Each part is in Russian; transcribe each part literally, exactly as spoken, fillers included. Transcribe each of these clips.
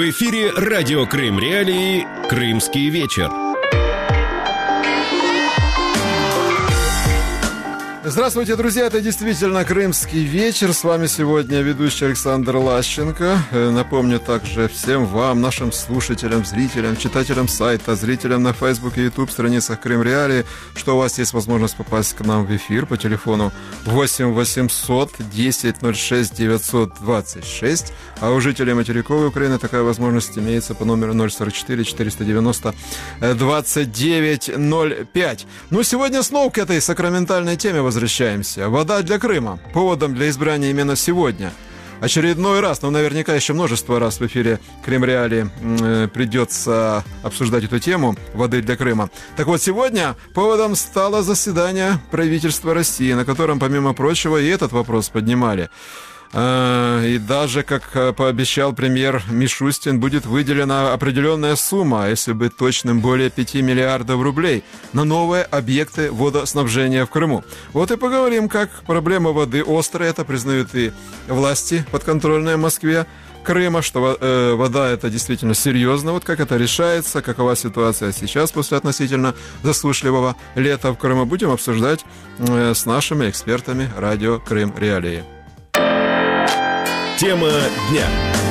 В эфире радио Крым Реалии «Крымский вечер». Здравствуйте, друзья! Это действительно «Крымский вечер». С вами сегодня ведущий Александр Лащенко. Напомню также всем вам, нашим слушателям, зрителям, читателям сайта, зрителям на Facebook и YouTube страницах Крым Реалии, что у вас есть возможность попасть к нам в эфир по телефону восемь восемьсот десять ноль шесть девятьсот двадцать шесть, а у жителей материковой Украины такая возможность имеется по номеру ноль сорок четыре четыреста девяносто двадцать девять ноль пять. Ну, сегодня снова к этой сакраментальной теме возвращаемся. Вода для Крыма. Поводом для избрания именно сегодня. Очередной раз, но наверняка еще множество раз в эфире Крым Реалии э, придется обсуждать эту тему воды для Крыма. Так вот, сегодня поводом стало заседание правительства России, на котором, помимо прочего, и этот вопрос поднимали. И даже, как пообещал премьер Мишустин, будет выделена определенная сумма, если быть точным, более пяти миллиардов рублей, на новые объекты водоснабжения в Крыму. Вот и поговорим, как проблема воды острая, это признают и власти подконтрольные Москве Крыма, что э, вода это действительно серьезно, вот как это решается, какова ситуация сейчас после относительно засушливого лета в Крыму, будем обсуждать э, с нашими экспертами радио Крым Реалии. Тема дня.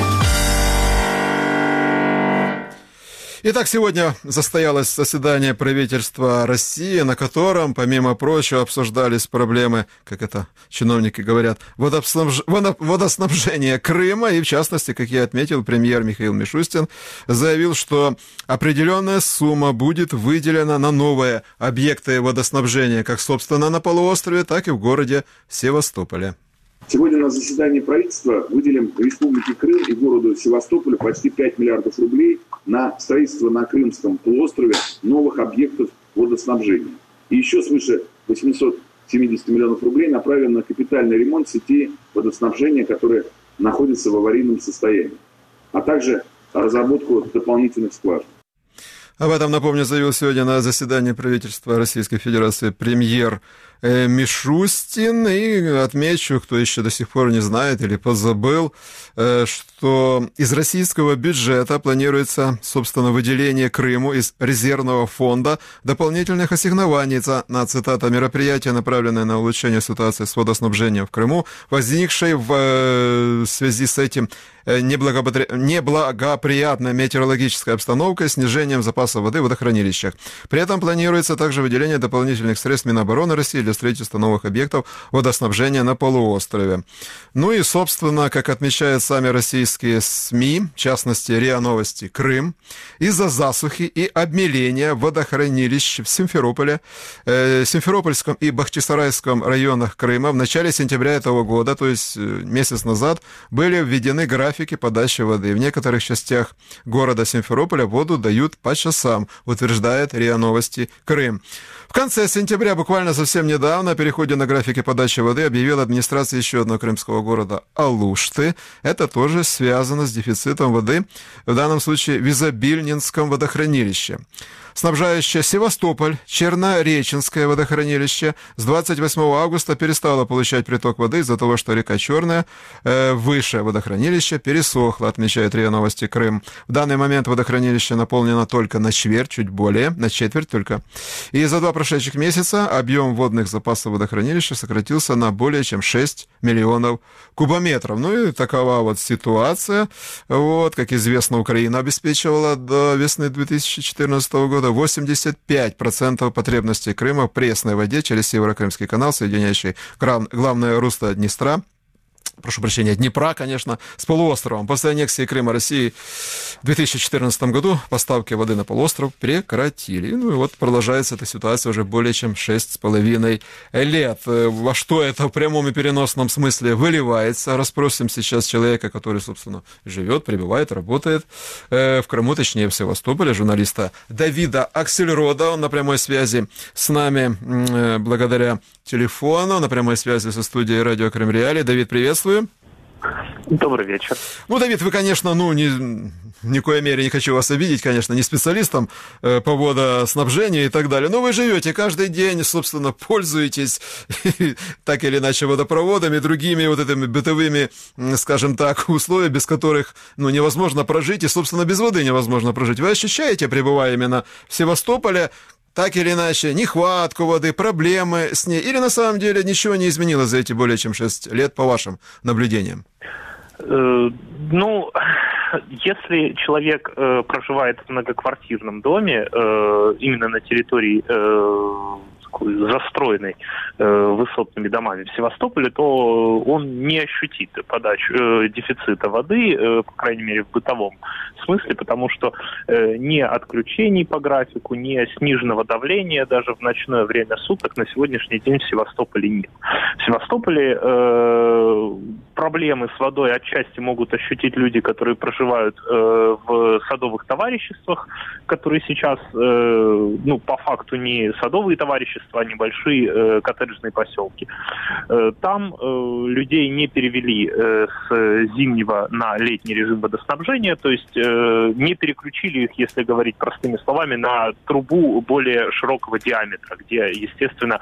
Итак, сегодня состоялось заседание правительства России, на котором, помимо прочего, обсуждались проблемы, как это чиновники говорят, водоснабж... водоснабжения Крыма. И, в частности, как я отметил, премьер Михаил Мишустин заявил, что определенная сумма будет выделена на новые объекты водоснабжения, как, собственно, на полуострове, так и в городе Севастополе. Сегодня на заседании правительства выделим Республике Крым и городу Севастополю почти пять миллиардов рублей на строительство на Крымском полуострове новых объектов водоснабжения. И еще свыше восемьсот семьдесят миллионов рублей направлено на капитальный ремонт сетей водоснабжения, которые находятся в аварийном состоянии, а также разработку дополнительных скважин. Об этом, напомню, заявил сегодня на заседании правительства Российской Федерации премьер Мишустин. И отмечу, кто еще до сих пор не знает или позабыл, что из российского бюджета планируется, собственно, выделение Крыму из резервного фонда дополнительных ассигнований на, цитата, мероприятия, направленные на улучшение ситуации с водоснабжением в Крыму, возникшей в связи с этим неблагоприятной метеорологической обстановкой, снижением запаса воды в водохранилищах. При этом планируется также выделение дополнительных средств Минобороны России для строительства новых объектов водоснабжения на полуострове. Ну и, собственно, как отмечают сами российские СМИ, в частности, РИА Новости Крым, из-за засухи и обмеления водохранилищ в Симферополе, э, Симферопольском и Бахчисарайском районах Крыма в начале сентября этого года, то есть месяц назад, были введены графики подачи воды. В некоторых частях города Симферополя воду дают по часам, утверждает РИА Новости Крым. В конце сентября, буквально совсем недавно, о переходе на графики подачи воды объявила администрация еще одного крымского города Алушты. Это тоже связано с дефицитом воды, в данном случае в Изобильнинском водохранилище. Снабжающее Севастополь Чернореченское водохранилище с двадцать восьмого августа перестало получать приток воды из-за того, что река Черная, э, выше водохранилища, пересохла, отмечает РИА Новости Крым. В данный момент водохранилище наполнено только на четверть, чуть более, на четверть только. И за два прошедших месяца объем водных запасов водохранилища сократился на более чем шесть миллионов кубометров. Ну и такова вот ситуация. Вот, как известно, Украина обеспечивала до весны две тысячи четырнадцатого года восемьдесят пять процентов потребностей Крыма в пресной воде через Северокрымский канал, соединяющий главное русло Днестра, прошу прощения, Днепра, конечно, с полуостровом. После аннексии Крыма России в две тысячи четырнадцатом году поставки воды на полуостров прекратили. Ну и вот продолжается эта ситуация уже более чем шесть с половиной лет. Во что это в прямом и переносном смысле выливается? Расспросим сейчас человека, который, собственно, живет, пребывает, работает в Крыму, точнее в Севастополе, журналиста Давида Аксельрода. Он на прямой связи с нами благодаря телефону, на прямой связи со студией радио Крым Реалии. Давид, приветствую. Добрый вечер. Ну, Давид, вы, конечно, ну, ни, ни в коей мере не хочу вас обидеть, конечно, не специалистом э, по водоснабжению и так далее, но вы живете каждый день, собственно, пользуетесь так или иначе водопроводами, другими вот этими бытовыми, скажем так, условиями, без которых, ну, невозможно прожить, и, собственно, без воды невозможно прожить. Вы ощущаете, пребывая именно в Севастополе, так или иначе, нехватку воды, проблемы с ней, или на самом деле ничего не изменилось за эти более чем шесть лет, по вашим наблюдениям? Э, ну, если человек э, проживает в многоквартирном доме, э, именно на территории э, застроенной э, высотными домами в Севастополе, то он не ощутит подачу э, дефицита воды, э, по крайней мере в бытовом смысле, потому что э, ни отключений по графику, ни сниженного давления даже в ночное время суток на сегодняшний день в Севастополе нет. В Севастополе э, проблемы с водой отчасти могут ощутить люди, которые проживают э, в садовых товариществах, которые сейчас, э, ну, по факту не садовые товарищества, а небольшие э, коттеджные поселки. Э, там э, людей не перевели э, с зимнего на летний режим водоснабжения, то есть э, не переключили их, если говорить простыми словами, на трубу более широкого диаметра, где, естественно,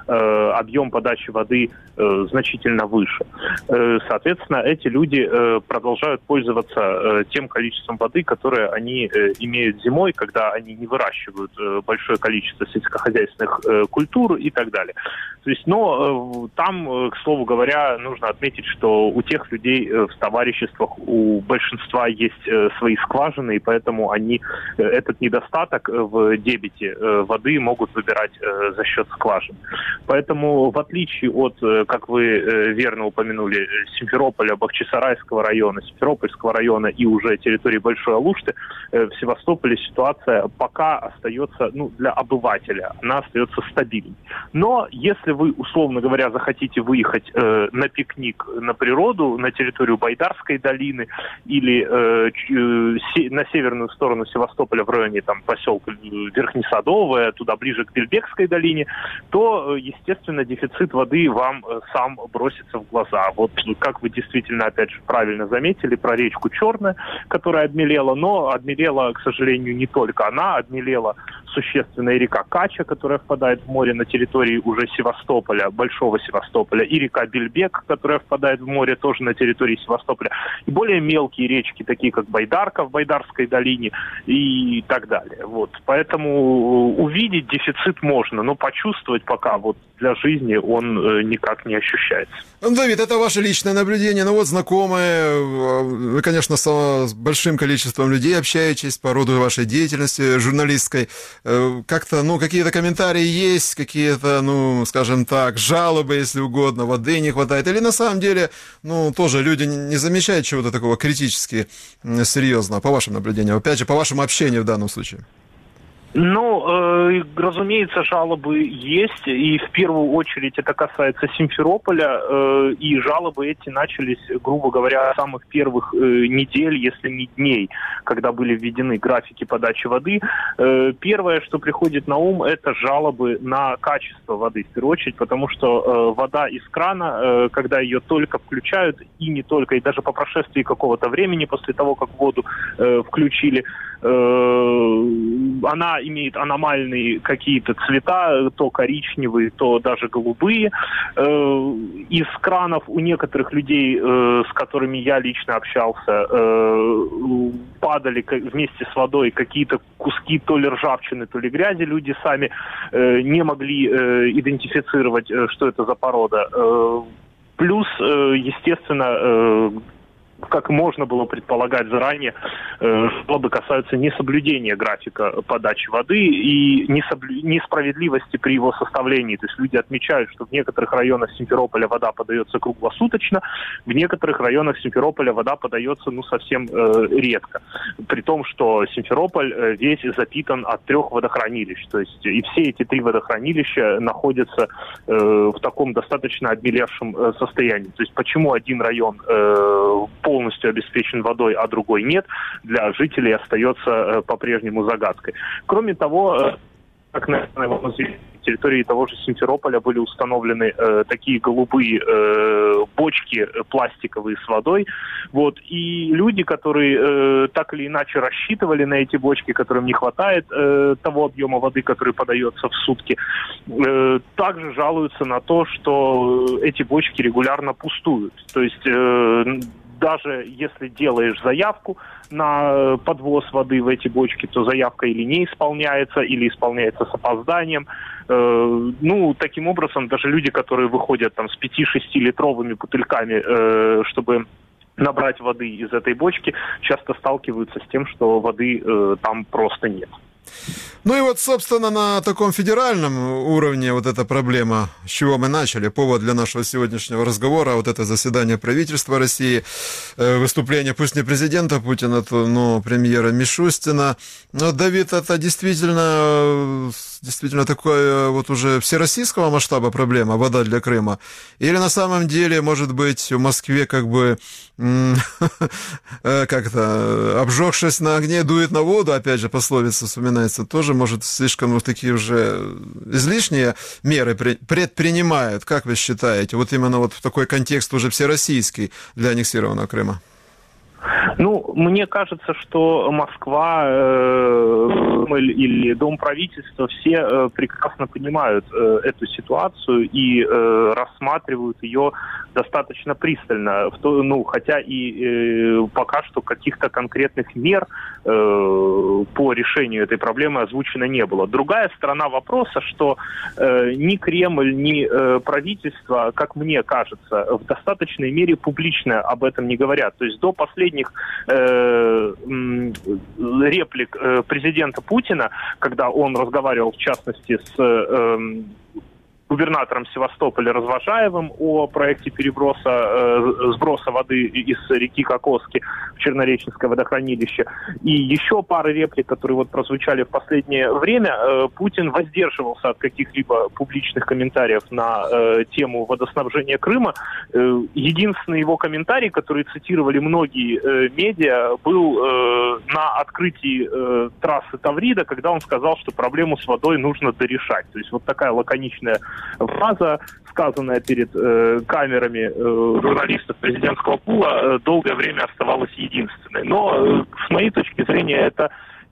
э, объем подачи воды э, значительно выше. Э, соответственно, эти люди э, продолжают пользоваться э, тем количеством воды, которое они э, имеют зимой, когда они не выращивают э, большое количество сельскохозяйственных э, культур и так далее. То есть, но э, там, э, к слову говоря, нужно отметить, что у тех людей э, в товариществах у большинства есть э, свои скважины, и поэтому они э, этот недостаток в дебите э, воды могут выбирать э, за счет скважин. Поэтому, в отличие от, э, как вы э, верно упомянули, Симферополя, Бахчисарайского района, Симферопольского района и уже территории Большой Алушты, э, в Севастополе ситуация пока остается, ну, для обывателя, она остается стабильной. Но если вы, условно говоря, захотите выехать э, на пикник на природу, на территорию Байдарской долины или э, э, се- на северную сторону Севастополя в районе там, поселка Верхнесадовое, туда ближе к Бельбекской долине, то, естественно, дефицит воды вам э, сам бросится в глаза. Вот как вы действительно, опять же, правильно заметили про речку Черная, которая обмелела, но обмелела, к сожалению, не только она, обмелела существенная река Кача, которая впадает в море на территории уже Севастополя, Большого Севастополя, и река Бельбек, которая впадает в море тоже на территории Севастополя, и более мелкие речки, такие как Байдарка в Байдарской долине и так далее. Вот. Поэтому увидеть дефицит можно, но почувствовать пока вот для жизни он э, никак не ощущается. Ну, Давид, это ваше личное наблюдение, ну вот знакомые, вы, конечно, с большим количеством людей общаетесь по роду вашей деятельности журналистской, как-то, ну, какие-то комментарии есть, какие-то, ну, скажем так, жалобы, если угодно, воды не хватает, или на самом деле, ну, тоже люди не замечают чего-то такого критически серьезного, по вашим наблюдениям, опять же, по вашему общению в данном случае? Ну, э, разумеется, жалобы есть, и в первую очередь это касается Симферополя, э, и жалобы эти начались, грубо говоря, с самых первых э, недель, если не дней, когда были введены графики подачи воды. Э, первое, что приходит на ум, это жалобы на качество воды, в первую очередь, потому что э, вода из крана, э, когда ее только включают, и не только, и даже по прошествии какого-то времени после того, как воду э, включили, э, она имеет аномальные какие-то цвета, то коричневые, то даже голубые. Из кранов у некоторых людей, с которыми я лично общался, падали вместе с водой какие-то куски то ли ржавчины, то ли грязи. Люди сами не могли идентифицировать, что это за порода. Плюс, естественно, как можно было предполагать заранее, жалобы касаются несоблюдения графика подачи воды и несправедливости при его составлении. То есть люди отмечают, что в некоторых районах Симферополя вода подается круглосуточно, в некоторых районах Симферополя вода подается ну совсем э, редко. При том, что Симферополь э, весь запитан от трех водохранилищ. То есть и все эти три водохранилища находятся э, в таком достаточно обмелевшем э, состоянии. То есть почему один район э, полностью обеспечен водой, а другой нет, для жителей остается э, по-прежнему загадкой. Кроме того, э, как, наверное, на территории того же Симферополя были установлены э, такие голубые э, бочки пластиковые с водой. Вот. И люди, которые э, так или иначе рассчитывали на эти бочки, которым не хватает э, того объема воды, который подается в сутки, э, также жалуются на то, что эти бочки регулярно пустуют. То есть э, даже если делаешь заявку на подвоз воды в эти бочки, то заявка или не исполняется, или исполняется с опозданием. Э, ну, таким образом, даже люди, которые выходят там с пяти-шестилитровыми бутыльками, э, чтобы набрать воды из этой бочки, часто сталкиваются с тем, что воды э, там просто нет. Ну и вот, собственно, на таком федеральном уровне вот эта проблема, с чего мы начали, повод для нашего сегодняшнего разговора, вот это заседание правительства России, выступление, пусть не президента Путина, но премьера Мишустина. Но, Давид, это действительно, действительно такое вот уже всероссийского масштаба проблема, вода для Крыма? Или на самом деле, может быть, в Москве как бы как-то обжегшись на огне, дует на воду, опять же, пословица вспоминается, тоже, может, слишком вот такие уже излишние меры предпринимают, как вы считаете, вот именно вот в такой контекст уже всероссийский для аннексированного Крыма? Ну, мне кажется, что Москва э, или Дом правительства все э, прекрасно понимают э, эту ситуацию и э, рассматривают ее достаточно пристально. В то, ну, хотя и э, пока что каких-то конкретных мер э, по решению этой проблемы озвучено не было. Другая сторона вопроса, что э, ни Кремль, ни э, правительство, как мне кажется, в достаточной мере публично об этом не говорят. То есть до последнего Э, реплик э, президента Путина, когда он разговаривал, в частности, с э, губернатором Севастополя Развожаевым о проекте переброса, э, сброса воды из реки Кокоски в Чернореченское водохранилище. И еще пары реплик, которые вот прозвучали в последнее время. Э, Путин воздерживался от каких-либо публичных комментариев на э, тему водоснабжения Крыма. Э, единственный его комментарий, который цитировали многие э, медиа, был э, на открытии э, трассы Таврида, когда он сказал, что проблему с водой нужно дорешать. То есть вот такая лаконичная фраза, сказанная перед э, камерами э, журналистов президентского пула, э, долгое время оставалась единственной. Но, э, с моей точки зрения, это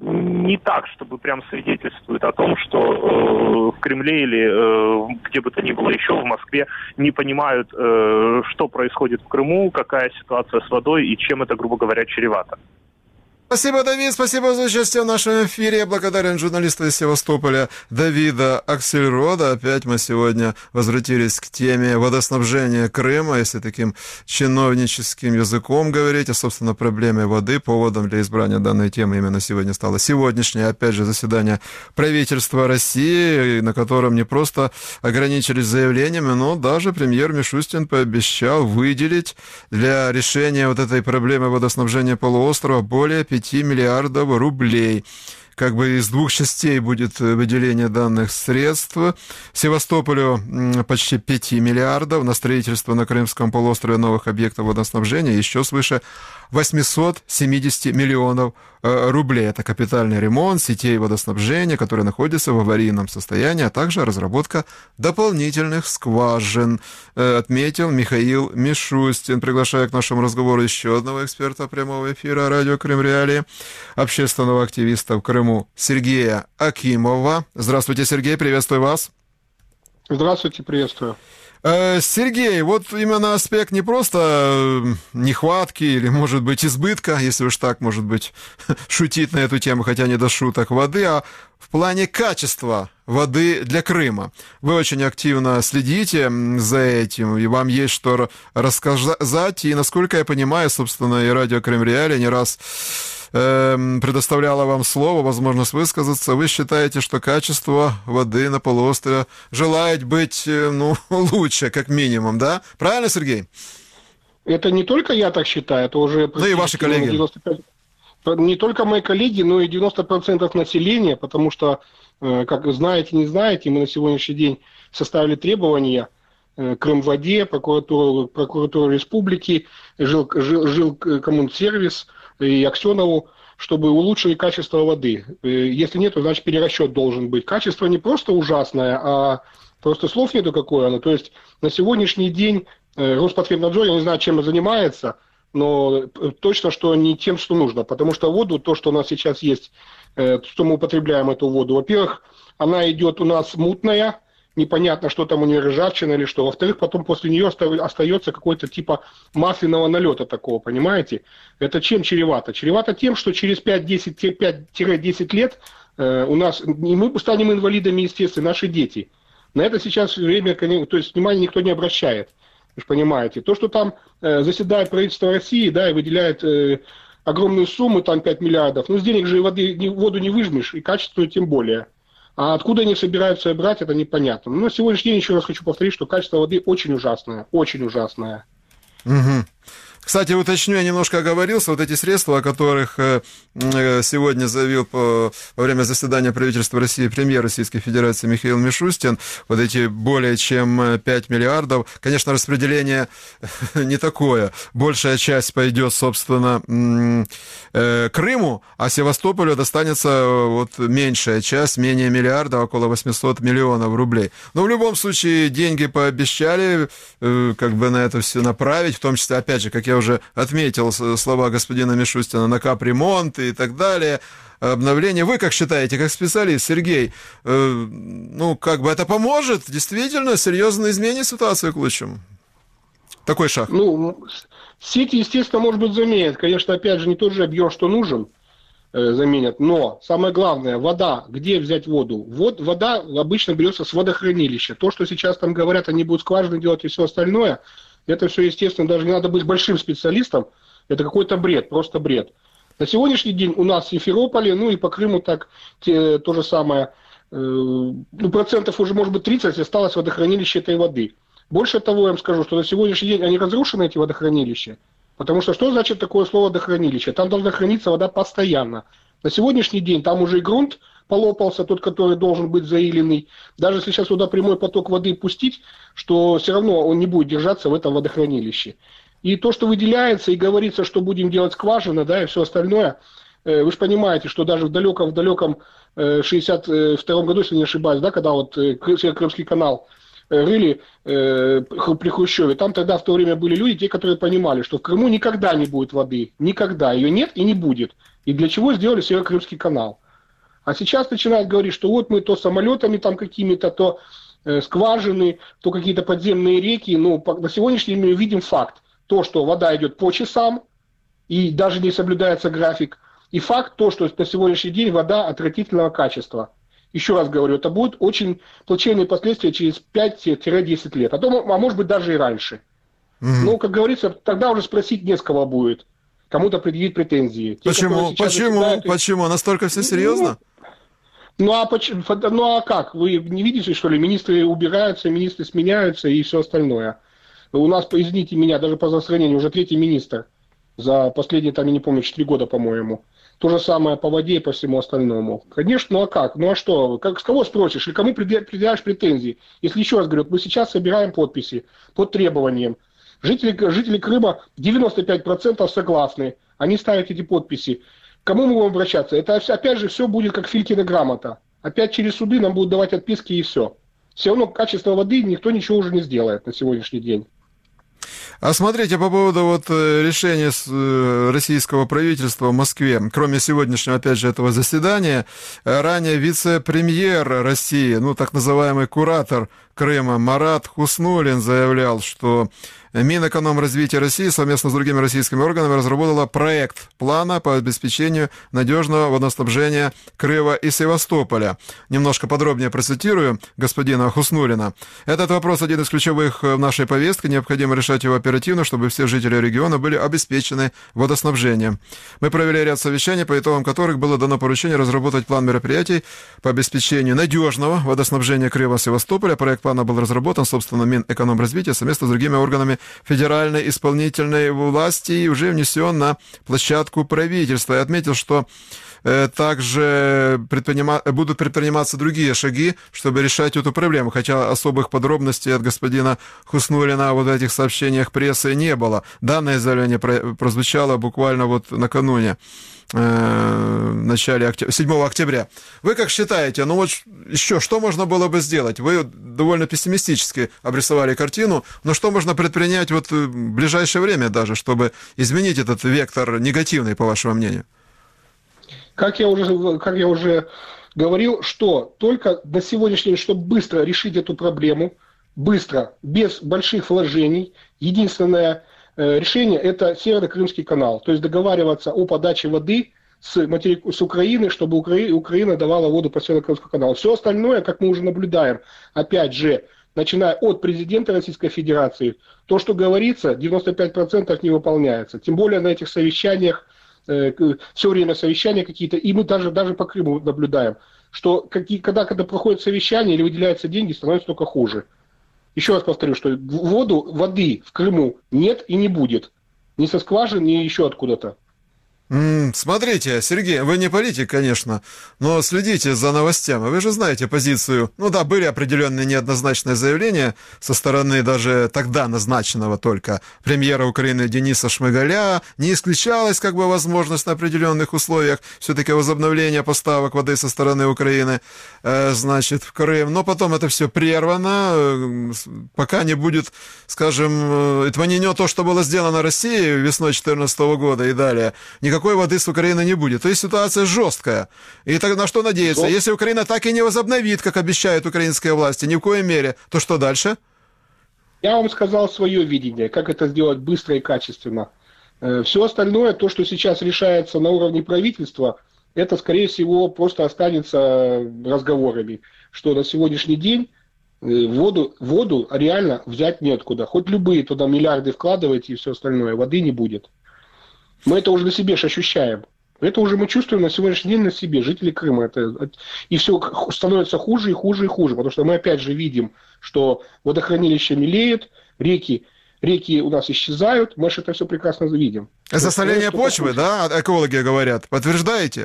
не так, чтобы прям свидетельствует о том, что э, в Кремле или э, где бы то ни было еще в Москве не понимают, э, что происходит в Крыму, какая ситуация с водой и чем это, грубо говоря, чревато. Спасибо, Давид, спасибо за участие в нашем эфире. Я благодарен журналисту из Севастополя Давида Аксельрода. Опять мы сегодня возвратились к теме водоснабжения Крыма, если таким чиновническим языком говорить, а, собственно, проблеме воды. Поводом для избрания данной темы именно сегодня стало сегодняшнее, опять же, заседание правительства России, на котором не просто ограничились заявлениями, но даже премьер Мишустин пообещал выделить для решения вот этой проблемы водоснабжения полуострова более пяти миллиардов рублей. Как бы из двух частей будет выделение данных средств. Севастополю почти пять миллиардов на строительство на Крымском полуострове новых объектов водоснабжения, еще свыше восемьсот семьдесят миллионов рублей. Это капитальный ремонт сетей водоснабжения, которые находятся в аварийном состоянии, а также разработка дополнительных скважин, отметил Михаил Мишустин. Приглашаю к нашему разговору еще одного эксперта прямого эфира радио Крым Реалии, общественного активиста в Крыму Сергея Акимова. Здравствуйте, Сергей, приветствую вас. Здравствуйте, приветствую. Сергей, вот именно аспект не просто нехватки или, может быть, избытка, если уж так, может быть, шутить на эту тему, хотя не до шуток, воды, а в плане качества воды для Крыма. Вы очень активно следите за этим, и вам есть что рассказать, и, насколько я понимаю, собственно, и радио Крым Реалии не раз предоставляла вам слово, возможность высказаться. Вы считаете, что качество воды на полуострове желает быть, ну, лучше, как минимум, да? Правильно, Сергей? Это не только я так считаю, это уже... Ну и ваши коллеги. девяносто пять Не только мои коллеги, но и девяносто процентов населения, потому что, как знаете, не знаете, мы на сегодняшний день составили требования Крымводе, прокуратуру, прокуратуру республики, жил, жил, жил коммунсервис и Аксенову, чтобы улучшили качество воды. Если нет, то значит перерасчет должен быть. Качество не просто ужасное, а просто слов нету какое оно. То есть на сегодняшний день Роспотребнадзор, я не знаю, чем он занимается, но точно, что не тем, что нужно. Потому что воду, то, что у нас сейчас есть, что мы употребляем эту воду, во-первых, она идет у нас мутная, непонятно, что там у нее, ржавчина или что. Во-вторых, потом после нее остается какой-то типа масляного налета такого, понимаете? Это чем чревато? Чревато тем, что через пять-десять лет э, у нас, и мы станем инвалидами, естественно, наши дети. На это сейчас время, то есть внимания никто не обращает. Вы же понимаете. То, что там э, заседает правительство России, да, и выделяет э, огромные суммы, там пять миллиардов, ну, с денег же воды, воду не выжмешь, и качественную тем более. А откуда они собираются брать, это непонятно. Но на сегодняшний день еще раз хочу повторить, что качество воды очень ужасное, очень ужасное. Угу. Кстати, уточню, я немножко оговорился, вот эти средства, о которых сегодня заявил по, во время заседания правительства России премьер Российской Федерации Михаил Мишустин, вот эти более чем пять миллиардов, конечно, распределение не такое. Большая часть пойдет, собственно, Крыму, а Севастополю достанется вот меньшая часть, менее миллиарда, около восемьсот миллионов рублей. Но в любом случае деньги пообещали как бы на это все направить, в том числе, опять же, как я уже отметил слова господина Мишустина, на капремонт и так далее, обновление. Вы как считаете, как специалист, Сергей, э, ну, как бы это поможет действительно серьезно изменить ситуацию к лучшему? Такой шаг. Ну, сети, естественно, может быть, заменят. Конечно, опять же, не тот же объем, что нужен, э, заменят. Но самое главное, вода. Где взять воду? Вот, вода обычно берется с водохранилища. То, что сейчас там говорят, они будут скважины делать и все остальное, это все, естественно, даже не надо быть большим специалистом. Это какой-то бред, просто бред. На сегодняшний день у нас в Симферополе, ну и по Крыму так те, то же самое, э, ну, процентов уже, может быть, тридцать осталось водохранилище этой воды. Больше того, я вам скажу, что на сегодняшний день они разрушены, эти водохранилища. Потому что что значит такое слово водохранилище? Там должна храниться вода постоянно. На сегодняшний день там уже и грунт полопался, тот, который должен быть заиленный. Даже если сейчас туда прямой поток воды пустить, что все равно он не будет держаться в этом водохранилище. И то, что выделяется и говорится, что будем делать скважины, да, и все остальное, э, вы же понимаете, что даже в далеком-далеком э, шестьдесят втором году, если не ошибаюсь, да, когда вот э, Крымский канал э, рыли э, при Хрущеве, там тогда в то время были люди, те, которые понимали, что в Крыму никогда не будет воды, никогда, ее нет и не будет. И для чего сделали Северо-Крымский канал? А сейчас начинают говорить, что вот мы то самолетами там какими-то, то э, скважины, то какие-то подземные реки. Ну, по, на сегодняшний день мы видим факт. То, что вода идет по часам, и даже не соблюдается график. И факт то, что на сегодняшний день вода отвратительного качества. Еще раз говорю, это будут очень плачевные последствия через пять-десять лет. А, то, а может быть даже и раньше. Mm-hmm. Ну, как говорится, тогда уже спросить не с кого будет. Кому-то предъявить претензии. Те, почему? Почему? Заседают... Почему? Настолько все серьезно? Ну, ну, а, ну а как? Вы не видите, что ли? Министры убираются, министры сменяются и все остальное. У нас, извините меня, даже по сохранению уже третий министр за последние, там, я не помню, четыре года, по-моему. То же самое по воде и по всему остальному. Конечно, ну а как? Ну а что? Как, с кого спросишь? И кому предъявляешь претензии? Если еще раз говорю, мы сейчас собираем подписи под требованием. Жители, жители Крыма девяносто пять процентов согласны. Они ставят эти подписи. К кому мы будем обращаться? Это опять же все будет как Филькина грамота. Опять через суды нам будут давать отписки и все. Все равно качество воды никто ничего уже не сделает на сегодняшний день. А смотрите, по поводу вот решения российского правительства в Москве, кроме сегодняшнего, опять же, этого заседания, ранее вице-премьер России, ну, так называемый куратор Крыма Марат Хуснуллин заявлял, что Минэкономразвития России совместно с другими российскими органами разработала проект плана по обеспечению надежного водоснабжения Крыма и Севастополя. Немножко подробнее процитирую господина Хуснуллина. Этот вопрос один из ключевых в нашей повестке. Необходимо решать его оперативно, чтобы все жители региона были обеспечены водоснабжением. Мы провели ряд совещаний, по итогам которых было дано поручение разработать план мероприятий по обеспечению надежного водоснабжения Крыма и Севастополя. Проект плана был разработан, собственно, Минэкономразвития совместно с другими органами федеральной исполнительной власти и уже внесен на площадку правительства. Я отметил, что э, также предпринима... будут предприниматься другие шаги, чтобы решать эту проблему, хотя особых подробностей от господина Хуснуллина вот в этих сообщениях прессы не было. Данное заявление прозвучало буквально вот накануне. в начале октября, седьмого октября. Вы как считаете, ну вот еще что можно было бы сделать? Вы довольно пессимистически обрисовали картину, но что можно предпринять вот в ближайшее время даже, чтобы изменить этот вектор негативный, по вашему мнению? Как я уже, как я уже говорил, что только на сегодняшний день, чтобы быстро решить эту проблему, быстро, без больших вложений, единственное решение – это Северо-Крымский канал. То есть договариваться о подаче воды с, материк... с Украины, чтобы Укра... Украина давала воду по Северо-Крымскому каналу. Все остальное, как мы уже наблюдаем, опять же, начиная от президента Российской Федерации, то, что говорится, девяносто пять процентов не выполняется. Тем более на этих совещаниях, э, все время совещания какие-то, и мы даже, даже по Крыму наблюдаем, что какие, когда, когда проходит совещание или выделяются деньги, становится только хуже. Еще раз повторю, что воду, воды в Крыму нет и не будет. Ни со скважин, ни еще откуда-то. Смотрите, Сергей, вы не политик, конечно, но следите за новостями. Вы же знаете позицию. Ну да, были определенные неоднозначные заявления со стороны даже тогда назначенного только премьера Украины Дениса Шмыгаля. Не исключалась как бы возможность на определенных условиях все-таки возобновления поставок воды со стороны Украины, э, значит, в Крым. Но потом это все прервано, э, пока не будет, скажем, отменено то, что было сделано Россией весной две тысячи четырнадцатого года и далее. Никакой Никакой воды с Украины не будет. То есть ситуация жесткая. И так на что надеяться? Что? Если Украина так и не возобновит, как обещают украинские власти, ни в коей мере, то что дальше? Я вам сказал свое видение, как это сделать быстро и качественно. Все остальное, то, что сейчас решается на уровне правительства, это, скорее всего, просто останется разговорами. Что на сегодняшний день воду, воду реально взять неоткуда. Хоть любые туда миллиарды вкладывайте и все остальное, воды не будет. Мы это уже на себе же ощущаем. Это уже мы чувствуем на сегодняшний день на себе, жители Крыма. Это, и все становится хуже и хуже и хуже, потому что мы опять же видим, что водохранилища мелеют, реки, реки у нас исчезают, мы же это все прекрасно видим. Засоление почвы, да, экологи говорят, подтверждаете?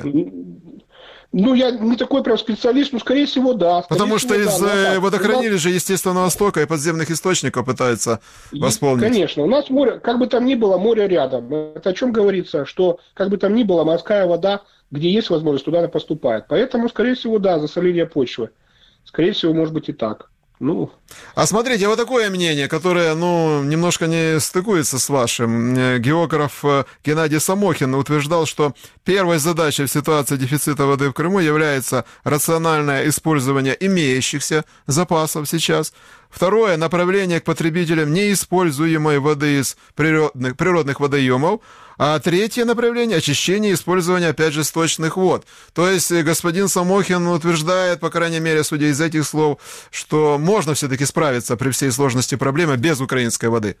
Ну, я не такой прям специалист, но, скорее всего, да. Скорее Потому всего, что из да, водохранилища нас... естественного стока и подземных источников пытаются восполнить. Конечно. У нас море, как бы там ни было, море рядом. Это о чем говорится, что, как бы там ни было, морская вода, где есть возможность, туда она поступает. Поэтому, скорее всего, да, засоление почвы. Скорее всего, может быть и так. Ну. А смотрите, вот такое мнение, которое, ну, немножко не стыкуется с вашим. Географ Геннадий Самохин утверждал, что первой задачей в ситуации дефицита воды в Крыму является рациональное использование имеющихся запасов сейчас. Второе – направление к потребителям неиспользуемой воды из природных, природных водоемов. А третье направление – очищение и использование, опять же, сточных вод. То есть господин Самохин утверждает, по крайней мере, судя из этих слов, что можно все-таки справиться при всей сложности проблемы без украинской воды.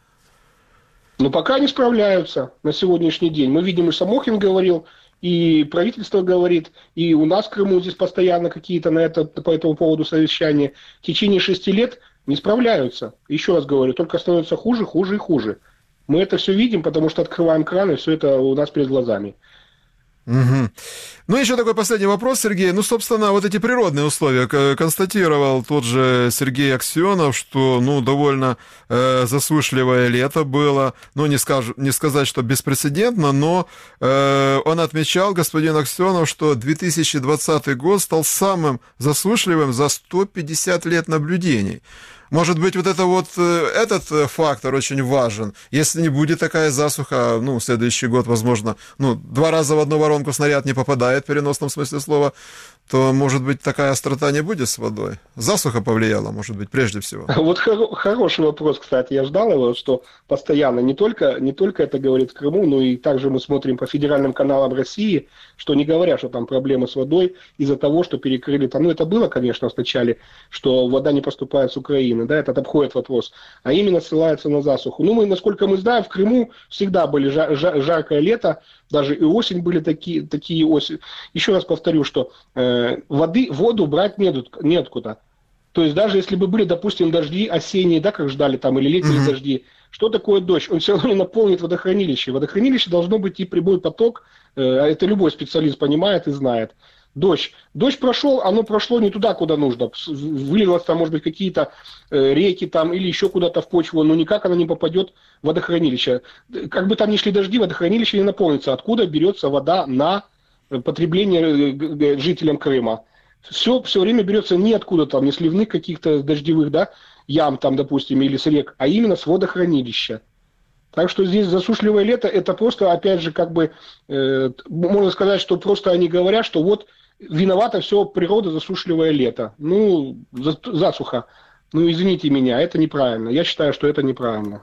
Но пока не справляются на сегодняшний день. Мы видим, и Самохин говорил, и правительство говорит, и у нас в Крыму здесь постоянно какие-то на это, по этому поводу совещания. В течение шести лет не справляются. Еще раз говорю, только становится хуже, хуже и хуже. Мы это все видим, потому что открываем кран, и все это у нас перед глазами. Угу. Ну, еще такой последний вопрос, Сергей. Ну, собственно, вот эти природные условия. Констатировал тот же Сергей Аксенов, что, ну, довольно э, засушливое лето было. Ну, не, скаж, не сказать, что беспрецедентно, но э, он отмечал, господин Аксенов, что две тысячи двадцатый год стал самым засушливым за сто пятьдесят лет наблюдений. Может быть, вот это вот, этот фактор очень важен. Если не будет такая засуха, ну, следующий год, возможно, ну, два раза в одну воронку снаряд не попадает, в переносном смысле слова, то, может быть, такая острота не будет с водой. Засуха повлияла, может быть, прежде всего. Вот хор- хороший вопрос, кстати. Я ждал его, что постоянно не только, не только это говорит в Крыму, но и также мы смотрим по федеральным каналам России, что не говорят, что там проблемы с водой из-за того, что перекрыли там, ну, это было, конечно, вначале, что вода не поступает с Украины, да, этот обходит вопрос, а именно ссылается на засуху. Ну, мы, насколько мы знаем, в Крыму всегда были жар- жар- жаркое лето, даже и осень были такие, такие осень. Еще раз повторю, что э, воды, воду брать неоткуда, неоткуда. То есть даже если бы были, допустим, дожди осенние, да, как ждали там, или летние mm-hmm. дожди, что такое дождь? Он все равно не наполнит водохранилище. Водохранилище должно быть и прямой поток, э, это любой специалист понимает и знает. Дождь. Дождь прошел, оно прошло не туда, куда нужно. Вылилось там, может быть, какие-то э, реки там или еще куда-то в почву, но никак оно не попадет в водохранилище. Как бы там ни шли дожди, водохранилище не наполнится. Откуда берется вода на потребления жителям Крыма. Все все время берется не откуда там, не сливных каких-то дождевых, да, ям там, допустим, или с рек, а именно с водохранилища. Так что здесь засушливое лето, это просто, опять же, как бы, э, можно сказать, что просто они говорят, что вот виновата все природа, засушливое лето. Ну, за, засуха. Ну, извините меня, это неправильно. Я считаю, что это неправильно.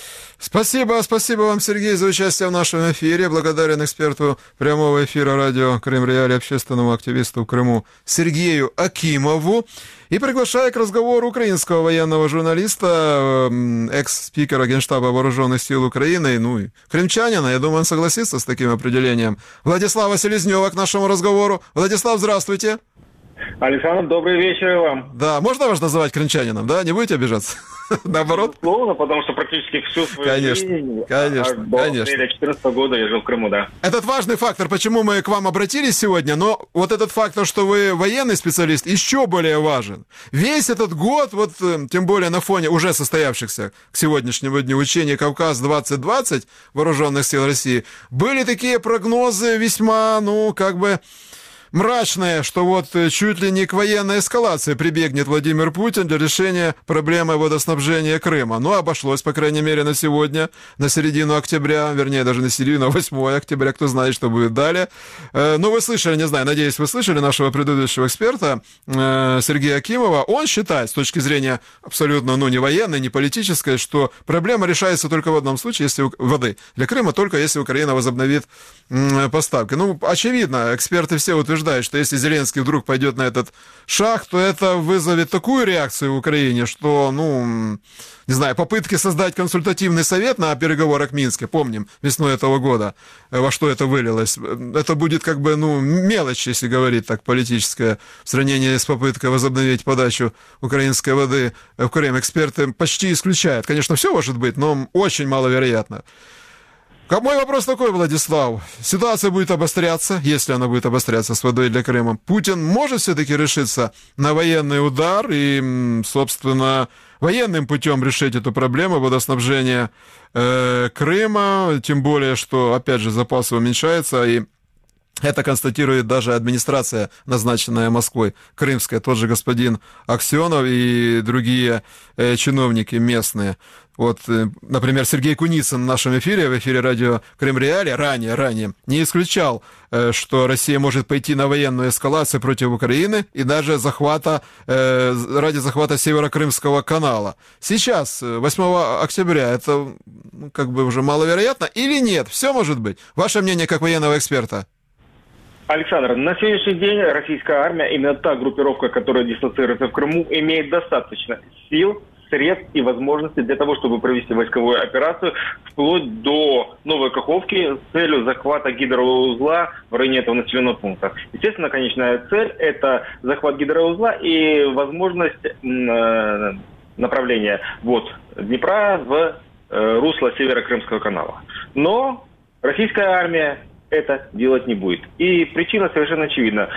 Спасибо, спасибо вам, Сергей, за участие в нашем эфире. Благодарен эксперту прямого эфира радио Крым Реалии, общественному активисту в Крыму Сергею Акимову. И приглашаю к разговору украинского военного журналиста, экс-спикера Генштаба Вооруженных сил Украины, ну и крымчанина. Я думаю, он согласится с таким определением. Владислава Селезнева к нашему разговору. Владислав, здравствуйте. Александр, добрый вечер вам. Да, можно вас называть крымчанином, да? Не будете обижаться? Наоборот? Безусловно, потому что практически всю свою конечно, жизнь, конечно, аж до конечно. две тысячи четырнадцатого года я жил в Крыму, да. Этот важный фактор, почему мы к вам обратились сегодня, но вот этот фактор, что вы военный специалист, еще более важен. Весь этот год, вот тем более на фоне уже состоявшихся к сегодняшнему дню учений «Кавказ двадцать двадцать» Вооруженных сил России, были такие прогнозы весьма, ну, как бы... мрачное, что вот чуть ли не к военной эскалации прибегнет Владимир Путин для решения проблемы водоснабжения Крыма. Ну, обошлось, по крайней мере, на сегодня, на середину октября, вернее, даже на середину, на восьмое октября, кто знает, что будет далее. Ну, вы слышали, не знаю, надеюсь, вы слышали нашего предыдущего эксперта Сергея Акимова. Он считает, с точки зрения абсолютно, ну, не военной, не политической, что проблема решается только в одном случае, если воды для Крыма, только если Украина возобновит поставки. Ну, очевидно, эксперты все утверждают, что если Зеленский вдруг пойдет на этот шаг, то это вызовет такую реакцию в Украине, что, ну, не знаю, попытки создать консультативный совет на переговорах в Минске, помним, весной этого года, во что это вылилось, это будет как бы, ну, мелочь, если говорить так, политическая, в сравнении с попыткой возобновить подачу украинской воды в Крым. Эксперты почти исключают. Конечно, все может быть, но очень маловероятно. Мой вопрос такой, Владислав. Ситуация будет обостряться, если она будет обостряться с водой для Крыма. Путин может все-таки решиться на военный удар и, собственно, военным путем решить эту проблему водоснабжения э, Крыма, тем более, что, опять же, запасы уменьшаются, и это констатирует даже администрация, назначенная Москвой, крымская, тот же господин Аксенов и другие э, чиновники местные. Вот, например, Сергей Куницын в нашем эфире, в эфире радио Крым Реалии, ранее, ранее не исключал, что Россия может пойти на военную эскалацию против Украины и даже захвата, ради захвата Северо-Крымского канала. Сейчас, восьмого октября, это как бы уже маловероятно или нет? Все может быть. Ваше мнение как военного эксперта? Александр, на сегодняшний день российская армия, именно та группировка, которая дислоцируется в Крыму, имеет достаточно сил, средств и возможностей для того, чтобы провести войсковую операцию вплоть до Новой Каховки с целью захвата гидроузла в районе этого населенного пункта. Естественно, конечная цель – это захват гидроузла и возможность э, направления вод Днепра в э, русло Северо-Крымского канала. Но российская армия это делать не будет. И причина совершенно очевидна.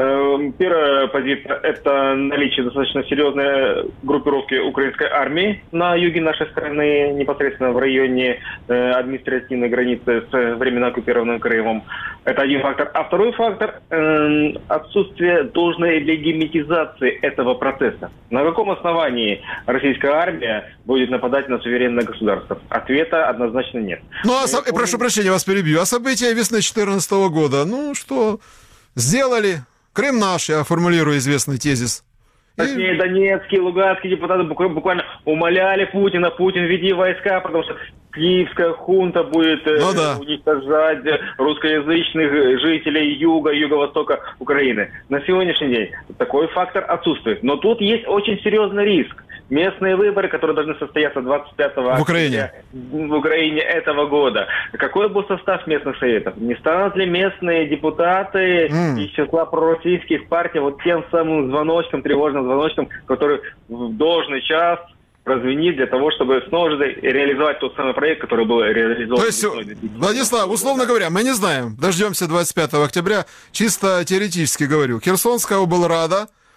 Первая позиция – это наличие достаточно серьезной группировки украинской армии на юге нашей страны, непосредственно в районе административной границы с временно оккупированным Крымом. Это один фактор. А второй фактор – отсутствие должной легитимизации этого процесса. На каком основании российская армия будет нападать на суверенное государство? Ответа однозначно нет. Ну, а со... помню... прошу прощения, вас перебью. А события весны две тысячи четырнадцатого года, ну что, сделали? Крым наш, я формулирую известный тезис. Точнее, и... донецкие, луганские депутаты буквально умоляли Путина: Путин, веди войска, потому что киевская хунта будет ну, да. уничтожать русскоязычных жителей юга, юго-востока Украины. На сегодняшний день такой фактор отсутствует. Но тут есть очень серьезный риск. Местные выборы, которые должны состояться двадцать пятого в Украине. в Украине этого года. Какой был состав местных советов? Не станут ли местные депутаты mm. из числа пророссийских партий вот тем самым звоночком, тревожным звоночком, который в должный час прозвенит для того, чтобы снова же реализовать тот самый проект, который был реализован. То есть, Владислав, условно говоря, мы не знаем, дождемся двадцать пятого октября, чисто теоретически говорю, Херсонская облрада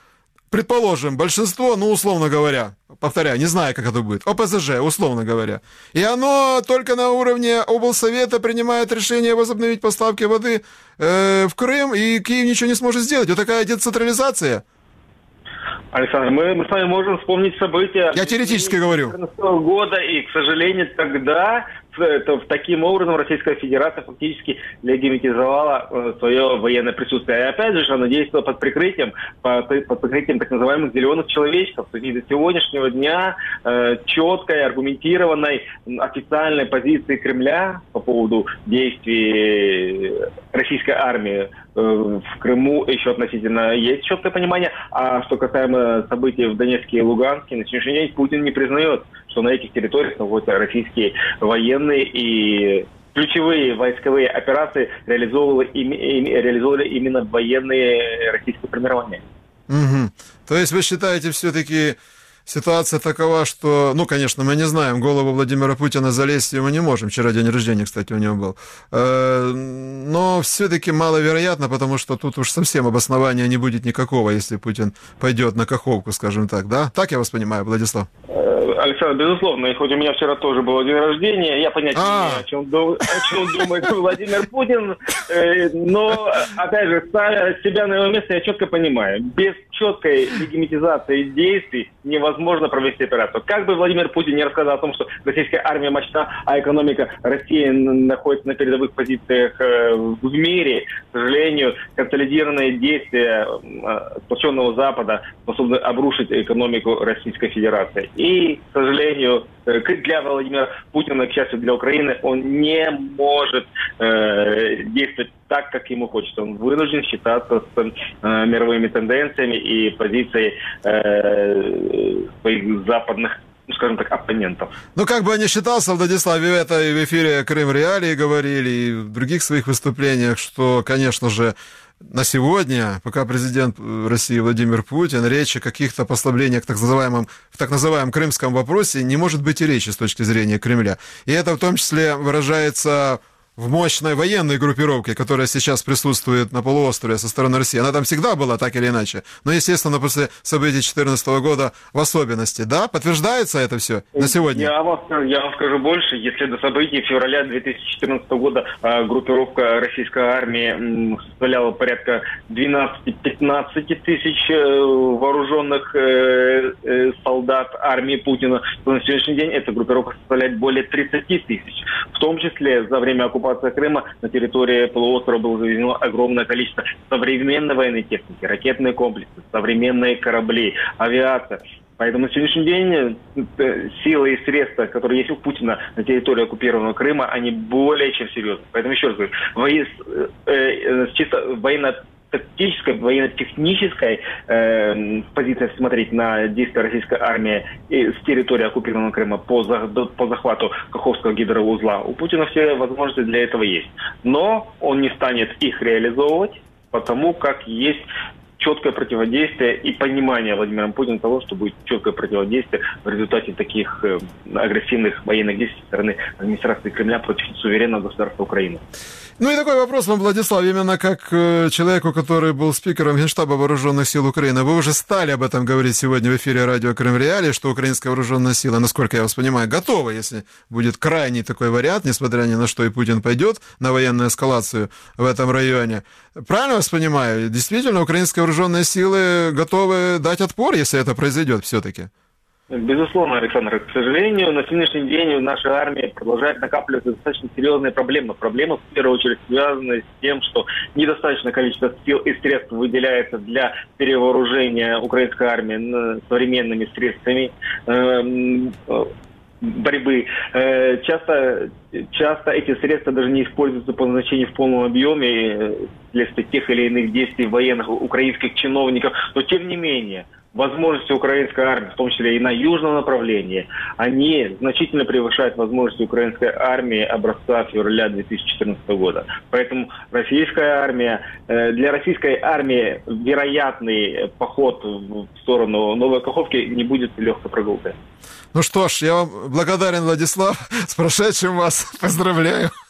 предположим, большинство, ну, условно говоря, повторяю, не знаю, как это будет, О Пэ Зэ Жэ, условно говоря, и оно только на уровне облсовета принимает решение возобновить поставки воды э, в Крым, и Киев ничего не сможет сделать. Вот такая децентрализация. Александр, мы, мы с вами можем вспомнить события... Я теоретически говорю. две тысячи четырнадцатого года, и, к сожалению, тогда это, таким образом Российская Федерация фактически легитимизовала э, свое военное присутствие. И опять же, она действовала под прикрытием, под, под прикрытием так называемых зеленых человечков. И до сегодняшнего дня э, четкой, аргументированной официальной позиции Кремля по поводу действий российской армии в Крыму еще относительно есть четкое понимание. А что касаемо событий в Донецке и Луганске, на сегодняшний день Путин не признает, что на этих территориях находятся российские военные, и ключевые войсковые операции реализовывали, реализовывали именно военные российского формирования. Угу. То есть вы считаете все-таки... Ситуация такова, что, ну, конечно, мы не знаем, голову Владимира Путина залезть мы не можем. Вчера день рождения, кстати, у него был. Но все-таки маловероятно, потому что тут уж совсем обоснования не будет никакого, если Путин пойдет на Каховку, скажем так, да? Так я вас понимаю, Владислав? Александр, безусловно, и хоть у меня вчера тоже был день рождения, я понятия не имею, о чем, о чем думает Владимир Путин, но, опять же, ставя себя на его место, я четко понимаю, без четкой легитимизации действий невозможно провести операцию. Как бы Владимир Путин не рассказал о том, что российская армия мощна, а экономика России находится на передовых позициях в мире, к сожалению, консолидированные действия сплоченного Запада способны обрушить экономику Российской Федерации. И, к сожалению, для Владимира Путина, к счастью для Украины, он не может э, действовать так, как ему хочется. Он вынужден считаться с э, мировыми тенденциями и позицией э, своих западных, ну, скажем так, оппонентов. Ну, как бы не считался, Владислав, и это и в эфире «Крым Реалии» говорили, и в других своих выступлениях, что, конечно же, на сегодня, пока президент России Владимир Путин, речь о каких-то послаблениях в так называемом, в так называемом крымском вопросе не может быть и речи с точки зрения Кремля. И это в том числе выражается в мощной военной группировке, которая сейчас присутствует на полуострове со стороны России. Она там всегда была, так или иначе. Но, естественно, после событий две тысячи четырнадцатого года в особенности. Да? Подтверждается это все на сегодня? Я вам, я вам скажу больше. Если до событий февраля две тысячи четырнадцатого года э, группировка российской армии э, составляла порядка двенадцать-пятнадцать тысяч э, вооруженных э, э, солдат армии Путина, то на сегодняшний день эта группировка составляет более тридцать тысяч. В том числе за время оккупации Крыма на территории полуострова было завезено огромное количество современной военной техники, ракетные комплексы, современные корабли, авиация. Поэтому на сегодняшний день силы и средства, которые есть у Путина на территории оккупированного Крыма, они более чем серьезны. Поэтому еще раз говорю, воен... э, чисто военно тактической, военно-технической э, позиции смотреть на действия российской армии и с территории оккупированного Крыма по, за, по захвату Каховского гидроузла, у Путина все возможности для этого есть. Но он не станет их реализовывать, потому как есть четкое противодействие и понимание Владимиром Путиным того, что будет четкое противодействие в результате таких э, агрессивных военных действий со стороны администрации Кремля против суверенного государства Украины. Ну и такой вопрос вам, Владислав, именно как э, человеку, который был спикером Генштаба Вооруженных сил Украины. Вы уже стали об этом говорить сегодня в эфире радио Крым Реалии, что украинская вооруженная сила, насколько я вас понимаю, готова, если будет крайний такой вариант, несмотря ни на что, и Путин пойдет на военную эскалацию в этом районе. Правильно вас понимаю? Действительно, украинские вооруженные силы готовы дать отпор, если это произойдет все-таки? Безусловно, Александр. К сожалению, на сегодняшний день наша армия продолжает накапливать достаточно серьезные проблемы. Проблемы, в первую очередь, связаны с тем, что недостаточное количество сил и средств выделяется для перевооружения украинской армии современными средствами борьбы. Часто, часто эти средства даже не используются по назначению в полном объеме вследствие тех или иных действий военных украинских чиновников. Но, тем не менее, возможности украинской армии, в том числе и на южном направлении, они значительно превышают возможности украинской армии образца февраля две тысячи четырнадцатого года. Поэтому российская армия, для российской армии вероятный поход в сторону Новой Каховки не будет легкой прогулкой. Ну что ж, я вам благодарен, Владислав, с прошедшим вас, поздравляю.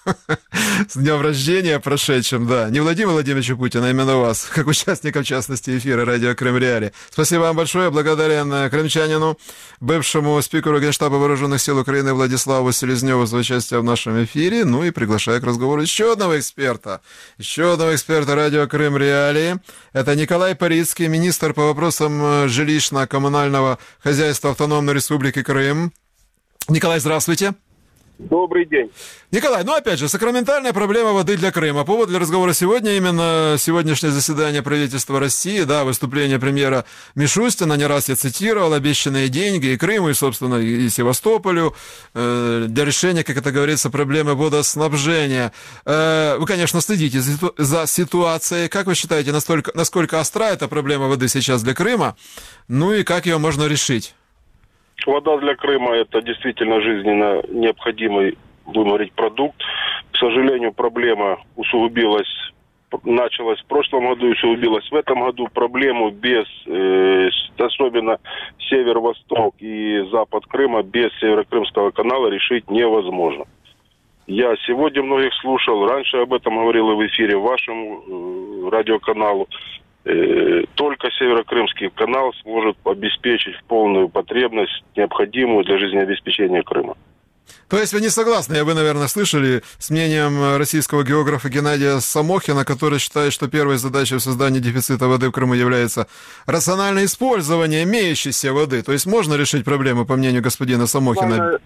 С днем рождения прошедшим, да. Не Владимира Владимировича Путина, а именно вас, как участника, в частности, эфира радио Крым Реалии. Спасибо вам большое. Благодарен крымчанину, бывшему спикеру Генштаба Вооруженных сил Украины Владиславу Селезневу за участие в нашем эфире. Ну и приглашаю к разговору еще одного эксперта. Еще одного эксперта радио Крым Реалии. Это Николай Парицкий, министр по вопросам жилищно-коммунального хозяйства Автономной Республики Крым. Николай, здравствуйте. Добрый день. Николай, ну опять же, сакраментальная проблема воды для Крыма. Повод для разговора сегодня именно сегодняшнее заседание правительства России, да, выступление премьера Мишустина, не раз я цитировал, обещанные деньги и Крыму, и, собственно, и Севастополю э, для решения, как это говорится, проблемы водоснабжения. Э, вы, конечно, следите за, за ситуацией. Как вы считаете, настолько, насколько остра эта проблема воды сейчас для Крыма? Ну и как ее можно решить? Вода для Крыма – это действительно жизненно необходимый, будем говорить, продукт. К сожалению, проблема усугубилась, началась в прошлом году и усугубилась в этом году. Проблему без, э, особенно север-восток и запад Крыма, без Северо-Крымского канала решить невозможно. Я сегодня многих слушал, раньше об этом говорил и в эфире вашему э, радиоканалу. Только Северо-Крымский канал сможет обеспечить полную потребность, необходимую для жизнеобеспечения Крыма. То есть вы не согласны, вы, наверное, слышали, с мнением российского географа Геннадия Самохина, который считает, что первой задачей в создании дефицита воды в Крыму является рациональное использование имеющейся воды. То есть можно решить проблему, по мнению господина Самохина?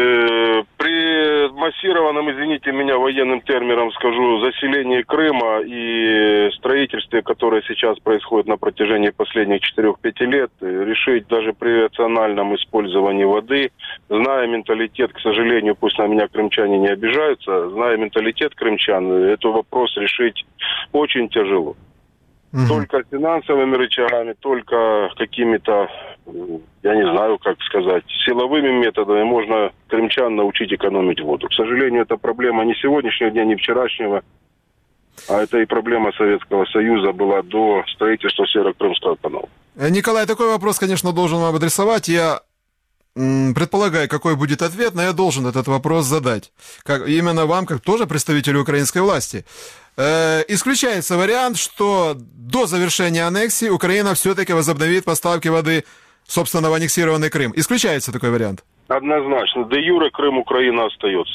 При массированном, извините меня, военным термином скажу, заселении Крыма и строительстве, которое сейчас происходит на протяжении последних четырёх-пяти лет, решить даже при рациональном использовании воды, зная менталитет, к сожалению, пусть на меня крымчане не обижаются, зная менталитет крымчан, этот вопрос решить очень тяжело. Угу. Только финансовыми рычагами, только какими-то, я не знаю, как сказать, силовыми методами можно крымчан научить экономить воду. К сожалению, это проблема не сегодняшнего дня, не вчерашнего, а это и проблема Советского Союза была до строительства Северо-Крымского канала. Николай, такой вопрос, конечно, должен вам адресовать. Я предполагаю, какой будет ответ, но я должен этот вопрос задать. Как, именно вам, как тоже представителю украинской власти. Э, исключается вариант, что до завершения аннексии Украина все-таки возобновит поставки воды, собственно, в аннексированный Крым. Исключается такой вариант? Однозначно. Де юре Крым Украина остается.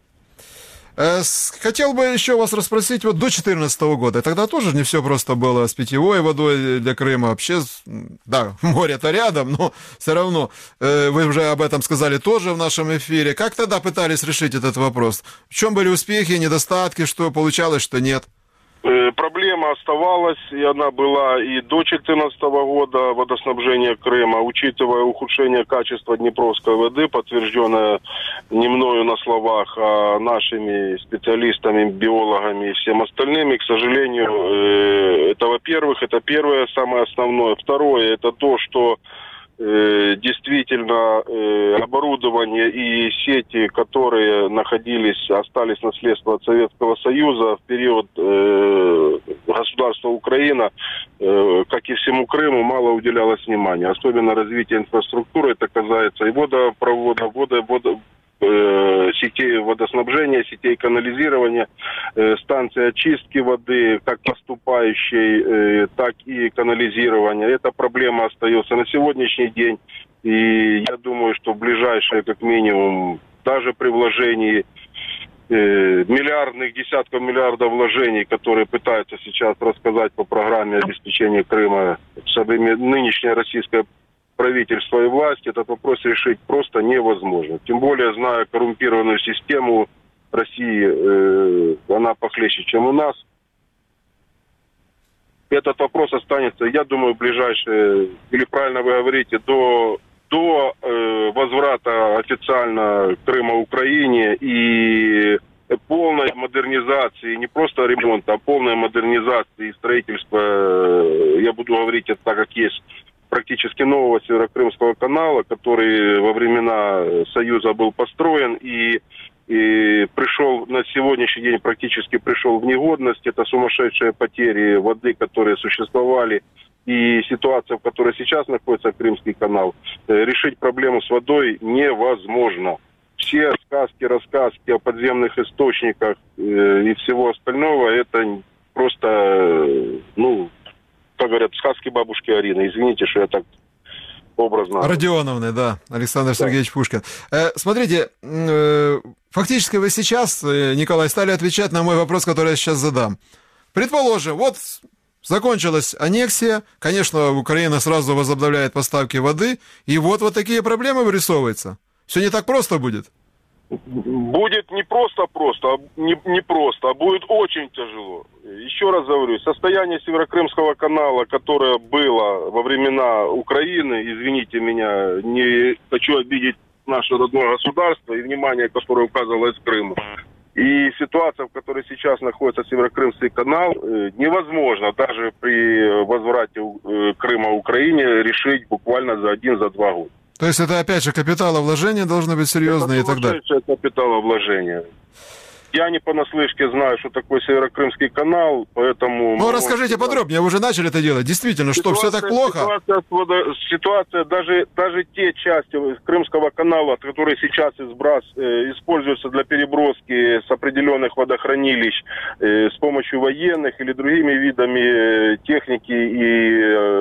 Хотел бы еще вас расспросить, вот до две тысячи четырнадцатого года, тогда тоже не все просто было с питьевой водой для Крыма, вообще, да, море-то рядом, но все равно, вы уже об этом сказали тоже в нашем эфире. Как тогда пытались решить этот вопрос? В чем были успехи, недостатки, что получалось, что нет? Проблема оставалась, и она была и до две тысячи четырнадцатого года, водоснабжения Крыма, учитывая ухудшение качества Днепровской воды, подтвержденное не мною на словах, а нашими специалистами, биологами и всем остальным. И, к сожалению, это, во-первых, это первое, самое основное. Второе, это то, что действительно оборудование и сети, которые находились, остались наследство от Советского Союза в период государства Украина, как и всему Крыму, мало уделялось внимания. Особенно развитие инфраструктуры, это касается и водопровода, водо, водо, сетей водоснабжения, сетей канализирования, станции очистки воды, как поступающей, так и канализирования. Эта проблема остается на сегодняшний день. И я думаю, что в ближайшее, как минимум, даже при вложении миллиардных, десятков миллиардов вложений, которые пытаются сейчас рассказать по программе обеспечения Крыма нынешняя российская правительство и власть, этот вопрос решить просто невозможно. Тем более, зная коррумпированную систему России, э, она похлеще, чем у нас. Этот вопрос останется, я думаю, в ближайшее, или правильно вы говорите, до, до э, возврата официально Крыма Украине и полной модернизации, не просто ремонта, а полной модернизации и строительства, э, я буду говорить это так, как есть, практически нового Северо-Крымского канала, который во времена Союза был построен и, и пришел на сегодняшний день, практически пришел в негодность. Это сумасшедшие потери воды, которые существовали, и ситуация, в которой сейчас находится Крымский канал. Решить проблему с водой невозможно. все сказки, рассказки о подземных источниках э, и всего остального, это просто, э, ну, как говорят, сказки бабушки Арины. Извините, что я так образно... Родионовны, да, Александр да. Сергеевич Пушкин. Э, смотрите, э, фактически вы сейчас, э, Николай, стали отвечать на мой вопрос, который я сейчас задам. Предположим, вот закончилась аннексия, конечно, Украина сразу возобновляет поставки воды, и вот вот такие проблемы вырисовываются. Все не так просто будет? Будет не просто-просто, а не, не просто, а будет очень тяжело. Еще раз говорю, состояние Северокрымского канала, которое было во времена Украины, извините меня, не хочу обидеть наше родное государство и внимание, которое указывалось Крыму, и ситуация, в которой сейчас находится Северокрымский канал, невозможно даже при возврате Крыма Украине решить буквально за один, за два года. То есть это опять же капиталовложения должны быть серьезные и так далее? Это капиталовложение. Я не понаслышке знаю, что такое Северокрымский канал, поэтому... Ну, расскажите подробнее, вы уже начали это делать. Действительно, ситуация, что, все так плохо? Ситуация, ситуация даже, даже те части Крымского канала, которые сейчас избрас, э, используются для переброски с определенных водохранилищ э, с помощью военных или другими видами э, техники и...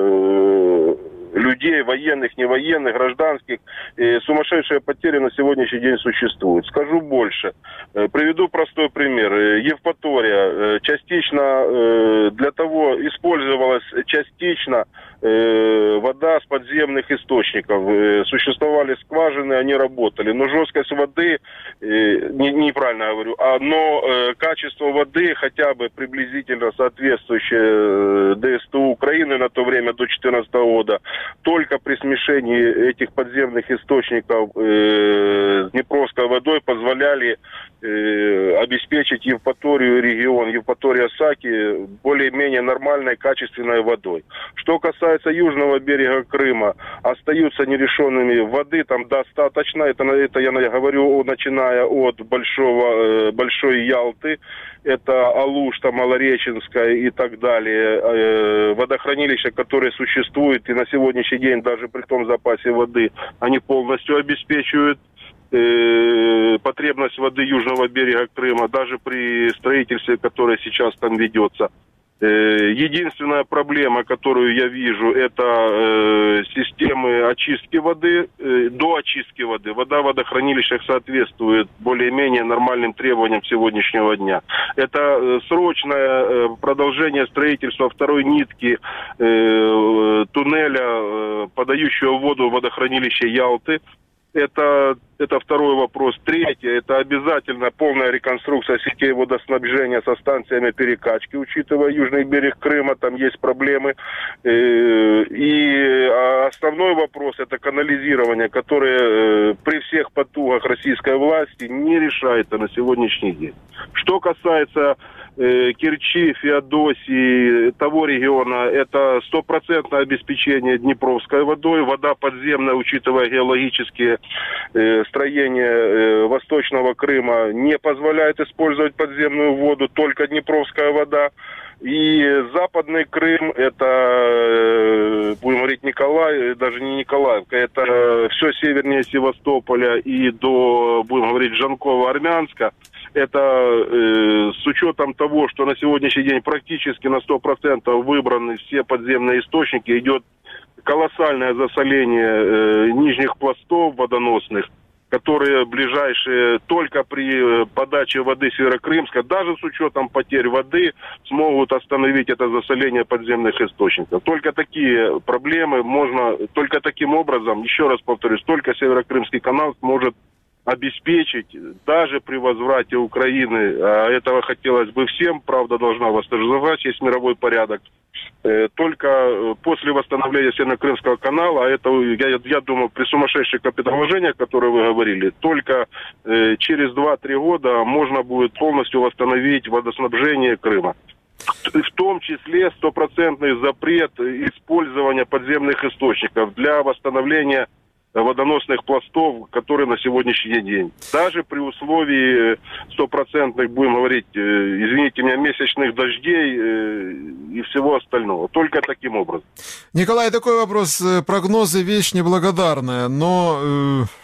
Э, людей, военных, невоенных, гражданских, э, сумасшедшие потери на сегодняшний день существуют. Скажу больше. Э, приведу простой пример. Э, Евпатория э, частично э, для того использовалась частично э, вода с подземных источников. Э, существовали скважины, они работали. Но жесткость воды, э, не, неправильно говорю, а, но э, качество воды хотя бы приблизительно соответствующее э, ДСТУ Украины на то время до две тысячи четырнадцатого года, только при смешении этих подземных источников э, с Днепровской водой позволяли э, обеспечить Евпаторию и регион Евпатория-Саки более-менее нормальной, качественной водой. Что касается южного берега Крыма, остаются нерешенными воды, там достаточно, это, это я говорю, начиная от большого, э, Большой Ялты, это Алушта, Малореченская и так далее, э, водохранилища, которые существуют, и на сегодняшний день даже при том запасе воды они полностью обеспечивают э, потребность воды южного берега Крыма, даже при строительстве, которое сейчас там ведется. Единственная проблема, которую я вижу, это э, системы очистки воды, э, до очистки воды. Вода в водохранилищах соответствует более-менее нормальным требованиям сегодняшнего дня. Это э, срочное э, продолжение строительства второй нитки э, туннеля, э, подающего воду в водохранилище Ялты. Это, это второй вопрос. Третье, это обязательно полная реконструкция сетей водоснабжения со станциями перекачки, учитывая южный берег Крыма, там есть проблемы. И основной вопрос, это канализирование, которое при всех потугах российской власти не решается на сегодняшний день. Что касается Керчи, Феодосии, того региона, это стопроцентное обеспечение Днепровской водой. Вода подземная, учитывая геологические э, строения э, Восточного Крыма, не позволяет использовать подземную воду, только Днепровская вода. И Западный Крым, это, э, будем говорить, Николай, даже не Николаевка, это все севернее Севастополя и до, будем говорить, Жанкова-Армянска. Это э, с учетом того, что на сегодняшний день практически на сто процентов выбраны все подземные источники, идет колоссальное засоление э, нижних пластов водоносных, которые ближайшие только при подаче воды Северокрымска, даже с учетом потерь воды, смогут остановить это засоление подземных источников. Только такие проблемы можно, только таким образом, еще раз повторюсь, только Северокрымский канал сможет обеспечить даже при возврате Украины, а этого хотелось бы всем, правда должна восторжествовать, есть мировой порядок, только после восстановления Северокрымского канала, а это, я, я думаю, при сумасшедших капиталовложениях, которые вы говорили, только э, через два-три года можно будет полностью восстановить водоснабжение Крыма. В том числе стопроцентный запрет использования подземных источников для восстановления водоносных пластов, которые на сегодняшний день. Даже при условии стопроцентных, будем говорить, извините меня, месячных дождей и всего остального. Только таким образом. Николай, такой вопрос. Прогнозы — вещь неблагодарная, но...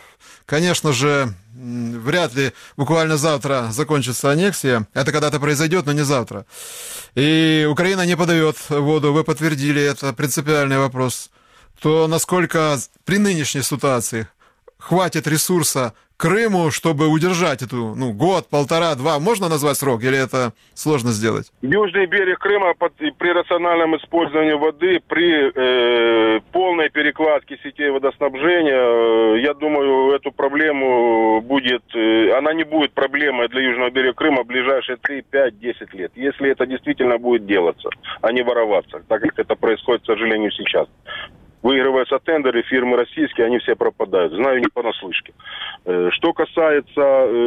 конечно же, вряд ли буквально завтра закончится аннексия. Это когда-то произойдет, но не завтра. И Украина не подает воду, вы подтвердили, это принципиальный вопрос. То насколько при нынешней ситуации хватит ресурса Крыму, чтобы удержать эту, ну, год, полтора, два, можно назвать срок, или это сложно сделать? Южный берег Крыма под, при рациональном использовании воды, при э, полной перекладке сетей водоснабжения, э, я думаю, эту проблему будет, э, она не будет проблемой для Южного берега Крыма в ближайшие три, пять, десять лет, если это действительно будет делаться, а не вороваться, так как это происходит, к сожалению, сейчас. Выигрываются тендеры, фирмы российские, они все пропадают. Знаю не понаслышке. Что касается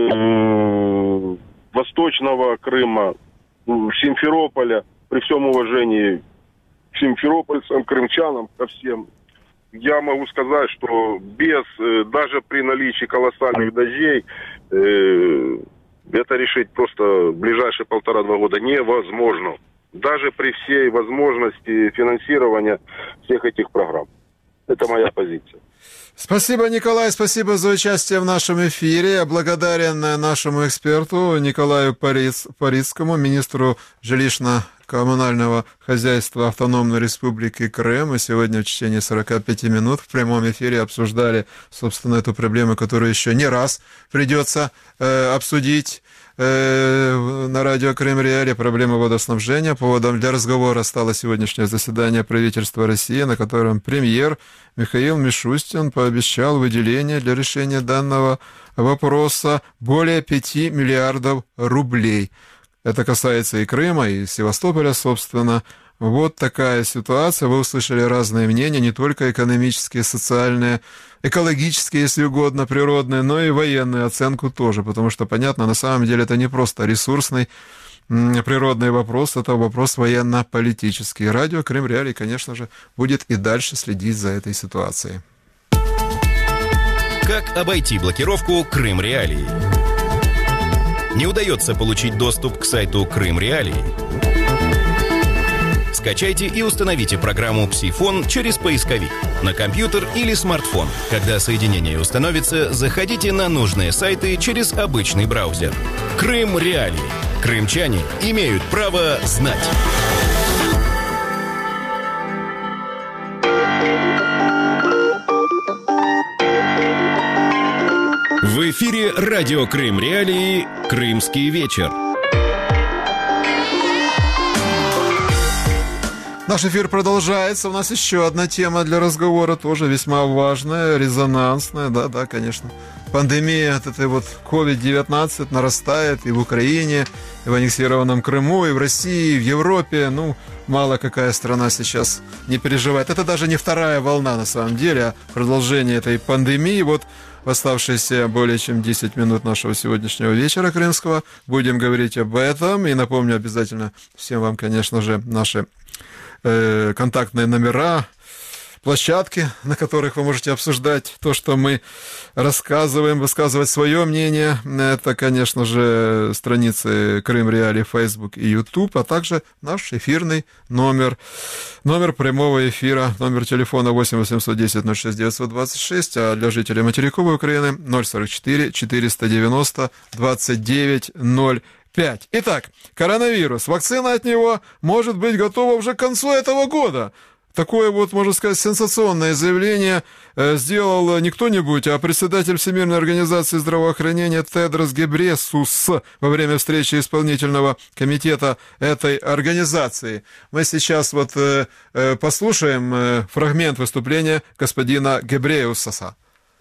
э, Восточного Крыма, Симферополя, при всем уважении к симферопольцам, крымчанам, ко всем, я могу сказать, что без, даже при наличии колоссальных дождей, э, это решить просто в ближайшие полтора-два года невозможно. Даже при всей возможности финансирования всех этих программ. Это моя позиция. Спасибо, Николай, спасибо за участие в нашем эфире. Я благодарен нашему эксперту Николаю Париц, Парицкому, министру жилищно-коммунального хозяйства Автономной Республики Крым. Мы сегодня в течение сорока пяти минут в прямом эфире обсуждали, собственно, эту проблему, которую еще не раз придется э, обсудить на радио Крым Реалии, проблемы водоснабжения. Поводом для разговора стало сегодняшнее заседание правительства России, на котором премьер Михаил Мишустин пообещал выделение для решения данного вопроса более пяти миллиардов рублей. Это касается и Крыма, и Севастополя, собственно. Вот такая ситуация. Вы услышали разные мнения, не только экономические, социальные, экологические, если угодно, природные, но и военную оценку тоже, потому что, понятно, на самом деле это не просто ресурсный природный вопрос, это вопрос военно-политический. Радио Крым Реалии, конечно же, будет и дальше следить за этой ситуацией. Как обойти блокировку Крым Реалии? Не удается получить доступ к сайту Крым Реалии? Скачайте и установите программу «Псифон» через поисковик на компьютер или смартфон. Когда соединение установится, заходите на нужные сайты через обычный браузер. Крым Реалии. Крымчане имеют право знать. В эфире радио Крым Реалии «Крымский вечер». Наш эфир продолжается. У нас еще одна тема для разговора, тоже весьма важная, резонансная. Да-да, конечно. Пандемия от этой вот ковид девятнадцать нарастает и в Украине, и в аннексированном Крыму, и в России, и в Европе. Ну, мало какая страна сейчас не переживает. Это даже не вторая волна, на самом деле, а продолжение этой пандемии. Вот в оставшиеся более чем десять минут нашего сегодняшнего вечера крымского будем говорить об этом. И напомню обязательно всем вам, конечно же, наши э, контактные номера, площадки, на которых вы можете обсуждать то, что мы рассказываем, высказывать свое мнение. Это, конечно же, страницы Крым Реалии, Facebook и YouTube, а также наш эфирный номер. Номер прямого эфира, номер телефона восемь восемьсот десять ноль шесть девятьсот двадцать шесть, а для жителей материковой Украины ноль сорок четыре четыреста девяносто двадцать девять ноль пять. Итак, коронавирус. Вакцина от него может быть готова уже к концу этого года. Такое вот, можно сказать, сенсационное заявление сделал не кто-нибудь, а председатель Всемирной организации здравоохранения Тедрос Гебресус во время встречи исполнительного комитета этой организации. Мы сейчас вот послушаем фрагмент выступления господина Гебреусаса.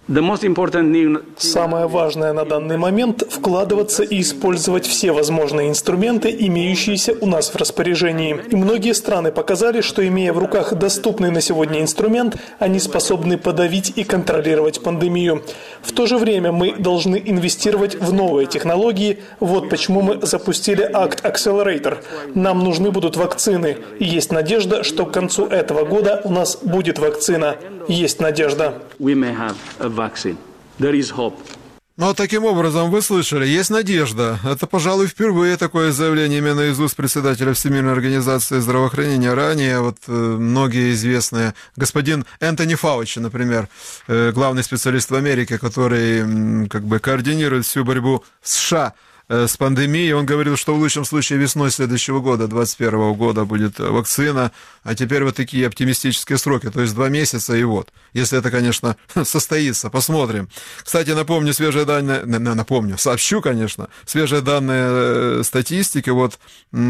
Самое важное на данный момент – вкладываться и использовать все возможные инструменты, имеющиеся у нас в распоряжении. И многие страны показали, что, имея в руках доступный на сегодня инструмент, они способны подавить и контролировать пандемию. В то же время мы должны инвестировать в новые технологии. Вот почему мы запустили Act Accelerator. Нам нужны будут вакцины. И есть надежда, что к концу этого года у нас будет вакцина. Есть надежда. Ну Ну, вот таким образом, вы слышали, есть надежда. Это, пожалуй, впервые такое заявление именно из уст председателя Всемирной организации здравоохранения. Ранее вот э, многие известные, господин Энтони Фаучи, например, э, главный специалист в Америке, который э, как бы координирует всю борьбу в США с пандемией. Он говорил, что в лучшем случае весной следующего года, двадцать первого года, будет вакцина, а теперь вот такие оптимистические сроки, то есть два месяца и вот. Если это, конечно, состоится, посмотрим. Кстати, напомню свежие данные, напомню, сообщу, конечно, свежие данные статистики. Вот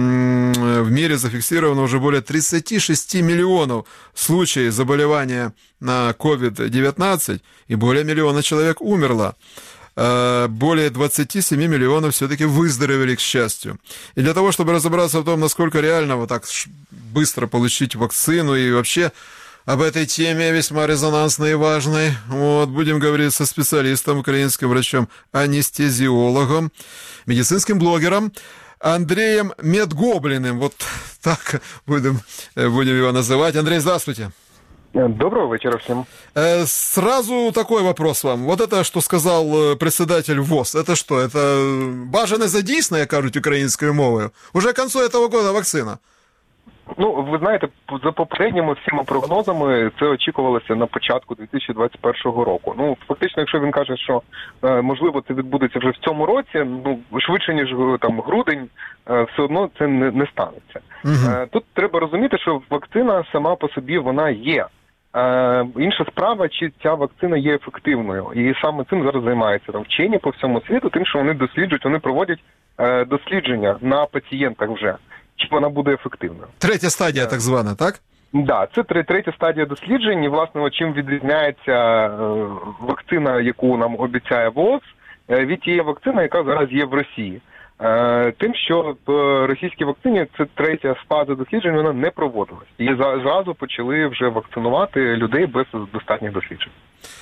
в мире зафиксировано уже более тридцать шесть миллионов случаев заболевания на ковид девятнадцать, и более миллиона человек умерло. Более двадцать семь миллионов все-таки выздоровели, к счастью. И для того, чтобы разобраться в том, насколько реально вот так быстро получить вакцину и вообще об этой теме весьма резонансной и важной, вот, будем говорить со специалистом, украинским врачом-анестезиологом, медицинским блогером Андреем Медгоблиным. Вот так будем, будем его называть. Андрей, здравствуйте. Доброго вечера всем. Сразу такой вопрос вам. Вот это, что сказал председатель ВОЗ, это что? Это бажане задійсно, як кажуть українською мовою? Уже к концу этого года вакцина? Ну, ви знаєте, за попередніми всіма прогнозами це очікувалося на початку дві тисячі двадцять першого року. Ну, фактично, якщо він каже, що можливо це відбудеться вже в цьому році, ну, швидше, ніж там грудень, все одно це не, не станеться. Uh-huh. Тут треба розуміти, що вакцина сама по собі вона є. Е, інша справа, чи ця вакцина є ефективною. І саме цим зараз займаються там вчені по всьому світу, тим, що вони досліджують, вони проводять е, дослідження на пацієнтах вже, чи вона буде ефективною. Третя стадія, так звана, так? Так, да, це третя стадія досліджень. І, власне, чим відрізняється е, вакцина, яку нам обіцяє ВОЗ, е, від тієї вакцини, яка зараз є в Росії. Тим, що в російській вакцині це третя фаза досліджень, вона не проводилась. І зразу почали вже вакцинувати людей без достатніх досліджень.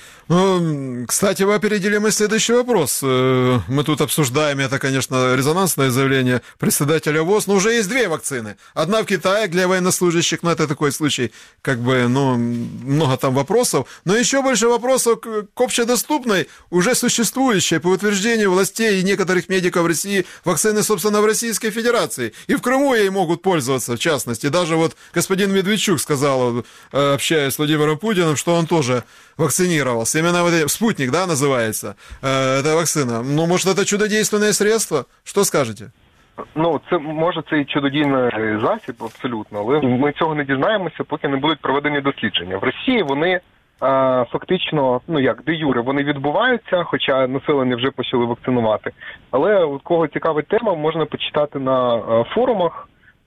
Ну, кстати, вы опередили мой следующий вопрос. Мы тут обсуждаем, это, конечно, резонансное заявление председателя ВОЗ, но уже есть две вакцины. Одна в Китае для военнослужащих, но это такой случай, как бы, ну, много там вопросов. Но еще больше вопросов к общедоступной, уже существующей, по утверждению властей и некоторых медиков России, вакцины, собственно, в Российской Федерации. И в Крыму ей могут пользоваться, в частности. Даже вот господин Медведчук сказал, общаясь с Владимиром Путиным, что он тоже вакцинировался. Именно вот спутник, да, называется, э, эта вакцина. Ну, может, это чудодейственное средство? Что скажете? Ну, це, може, це і чудодійний засіб, абсолютно, але ми цього не дізнаємося, поки не будуть проведені дослідження. В Росії вони е, фактично, ну як, де юре, вони відбуваються, хоча населення вже почали вакцинувати. Але у кого цікавить тема, можна почитати на е, форумах,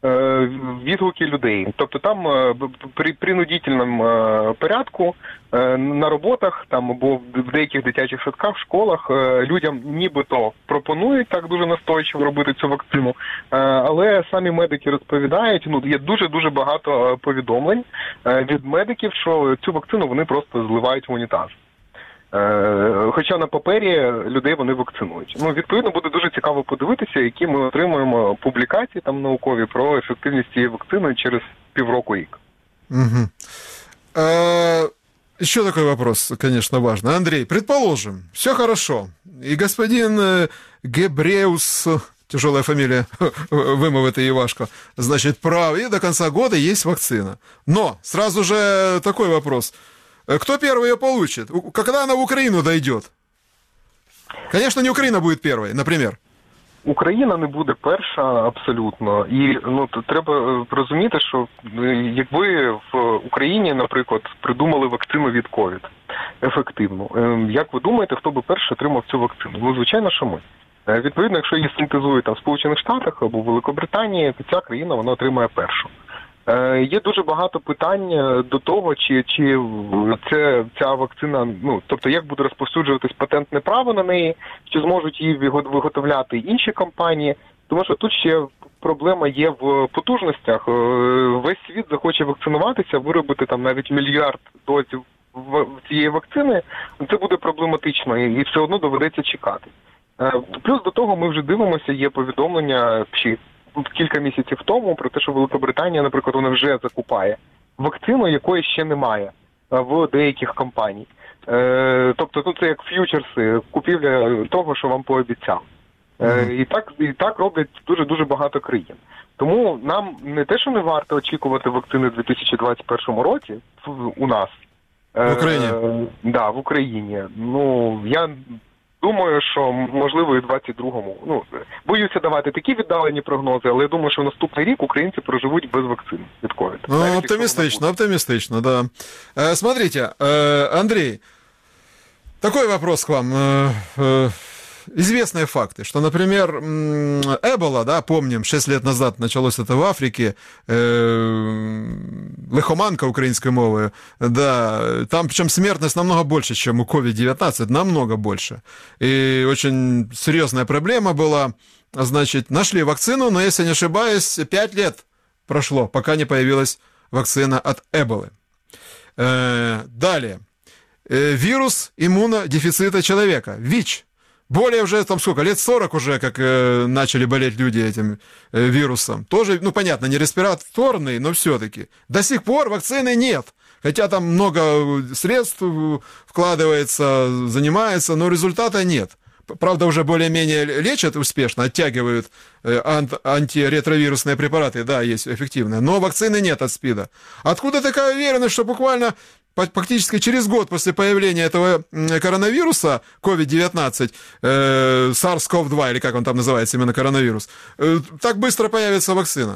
відгуки людей. Тобто там при принудительному порядку на роботах там або в деяких дитячих садках, школах людям нібито пропонують так дуже настойчиво робити цю вакцину, але самі медики розповідають, ну є дуже-дуже багато повідомлень від медиків, що цю вакцину вони просто зливають в унітаз. Хоча на папері людей вони вакцинують. Ну, відповідно, буде дуже цікаво подивитися, які ми отримуємо публікації там наукові про ефективність цієї вакцини через півроку-рік. Угу. А, еще такой вопрос, конечно, важный. Андрей, предположим, все хорошо, и господин Гебреус, тяжелая фамилия, вымовит и Ивашко, значит, прав, и до конца года есть вакцина. Но сразу же такой вопрос. Кто первый ее получит? Когда она в Украину дойдет? Конечно, не Украина будет первой, например. Україна не буде перша абсолютно. І ну треба розуміти, що якби в Україні, наприклад, придумали вакцину від ковід ефективну, як ви думаєте, хто би перший отримав цю вакцину? Ну, звичайно, що ми. Відповідно, якщо її синтезують там в Сполучених Штатах або в Великобританії, то ця країна вона отримає першу. Є дуже багато питань до того, чи, чи це, ця вакцина, ну, тобто як буде розповсюджуватись патентне право на неї, чи зможуть її виготовляти інші компанії, тому що тут ще проблема є в потужностях. Весь світ захоче вакцинуватися, виробити там навіть мільярд дозів цієї вакцини, це буде проблематично і все одно доведеться чекати. Плюс до того ми вже дивимося, є повідомлення, чи кілька місяців тому про те, що Великобританія, наприклад, вона вже закупає вакцину, якої ще немає в деяких компаній. Е, тобто тут це як ф'ючерси, купівля того, що вам пообіцяли. Е, і, так, і так роблять дуже-дуже багато країн. Тому нам не те, що не варто очікувати вакцини в дві тисячі двадцять першому році в, у нас. В Україні? Е, да, в Україні. Ну, я думаю, що, можливо, і в двадцять другому. Ну, боюся давати такі віддалені прогнози, але я думаю, що наступний рік українці проживуть без вакцин від ковід. Ну, оптимистично, оптимистично, да. Э, смотрите, э, Андрей, такой вопрос к вам. Э, э, Известные факты, что, например, Эбола, да, помним, шесть лет назад началось это в Африке, э, лихоманка украинской мовы, да, там причем смертность намного больше, чем у ковид девятнадцать, намного больше. И очень серьезная проблема была, значит, нашли вакцину, но, если не ошибаюсь, пять лет прошло, пока не появилась вакцина от Эболы. Э, далее, э, вирус иммунодефицита человека, ВИЧ. Более уже, там сколько, лет сорок уже, как э, начали болеть люди этим э, вирусом. Тоже, ну, понятно, не респираторный, но все-таки. До сих пор вакцины нет. Хотя там много средств вкладывается, занимается, но результата нет. Правда, уже более-менее лечат успешно, оттягивают э, ант, антиретровирусные препараты, да, есть эффективные. Но вакцины нет от СПИДа. Откуда такая уверенность, что буквально... Практически через год после появления этого коронавируса, ковид девятнадцать, э, SARS ков два, или как он там называется, именно коронавирус, э, так быстро появится вакцина?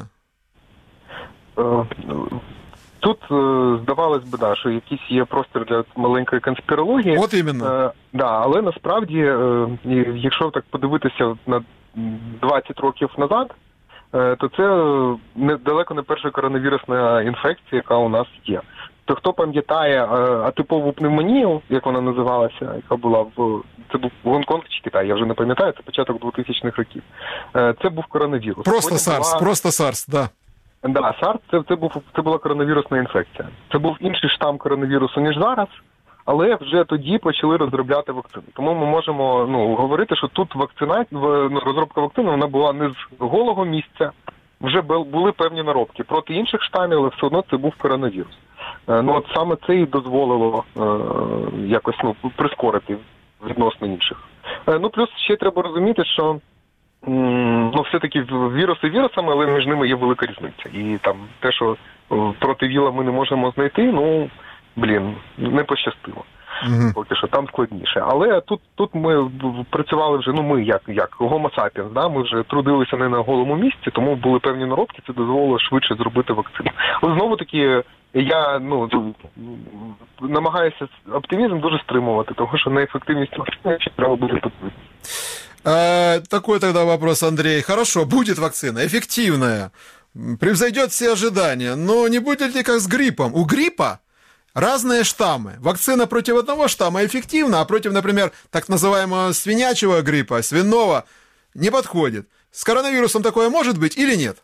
Тут здавалось би, да, що якийсь є простір для маленької конспірології. От іменно. Е, да, але насправді, е, якщо так подивитися на двадцять років назад, е, то це не, далеко не перша коронавірусна інфекція, яка у нас є. То хто пам'ятає атипову пневмонію, як вона називалася, яка була в... Це був Гонконг чи Китай, я вже не пам'ятаю, це початок двохтисячних років. Це був коронавірус. Просто SARS, була... просто SARS, да. Да, SARS це, це, був, це була коронавірусна інфекція. Це був інший штам коронавірусу, ніж зараз, але вже тоді почали розробляти вакцини. Тому ми можемо ну, говорити, що тут вакцина... ну, розробка вакцини вона була не з голого місця, вже були певні наробки проти інших штамів, але все одно це був коронавірус. Ну, от саме це і дозволило е, якось ну, прискорити відносно інших. Е, ну, плюс ще треба розуміти, що м, ну, все-таки віруси вірусами, але між ними є велика різниця. І там те, що проти ВІЛа ми не можемо знайти, ну, блін, не пощастило. Mm-hmm. Поки що там складніше. Але тут, тут ми працювали вже, ну ми як, як Homo sapiens, да? Ми вже трудилися не на голому місці, тому були певні наробки, це дозволило швидше зробити вакцину. Але знову-таки я ну, намагаюся оптимізм дуже стримувати, тому що на ефективність вакцини ще треба буде подивитися. А, такой тогда вопрос, Андрей. Хорошо, будет вакцина, эффективная, превзойдет все ожидания, но не будет ли как с гриппом? У гриппа разные штаммы. Вакцина против одного штамма эффективна, а против, например, так называемого свинячьего гриппа, свиного, не подходит. С коронавирусом такое может быть или нет?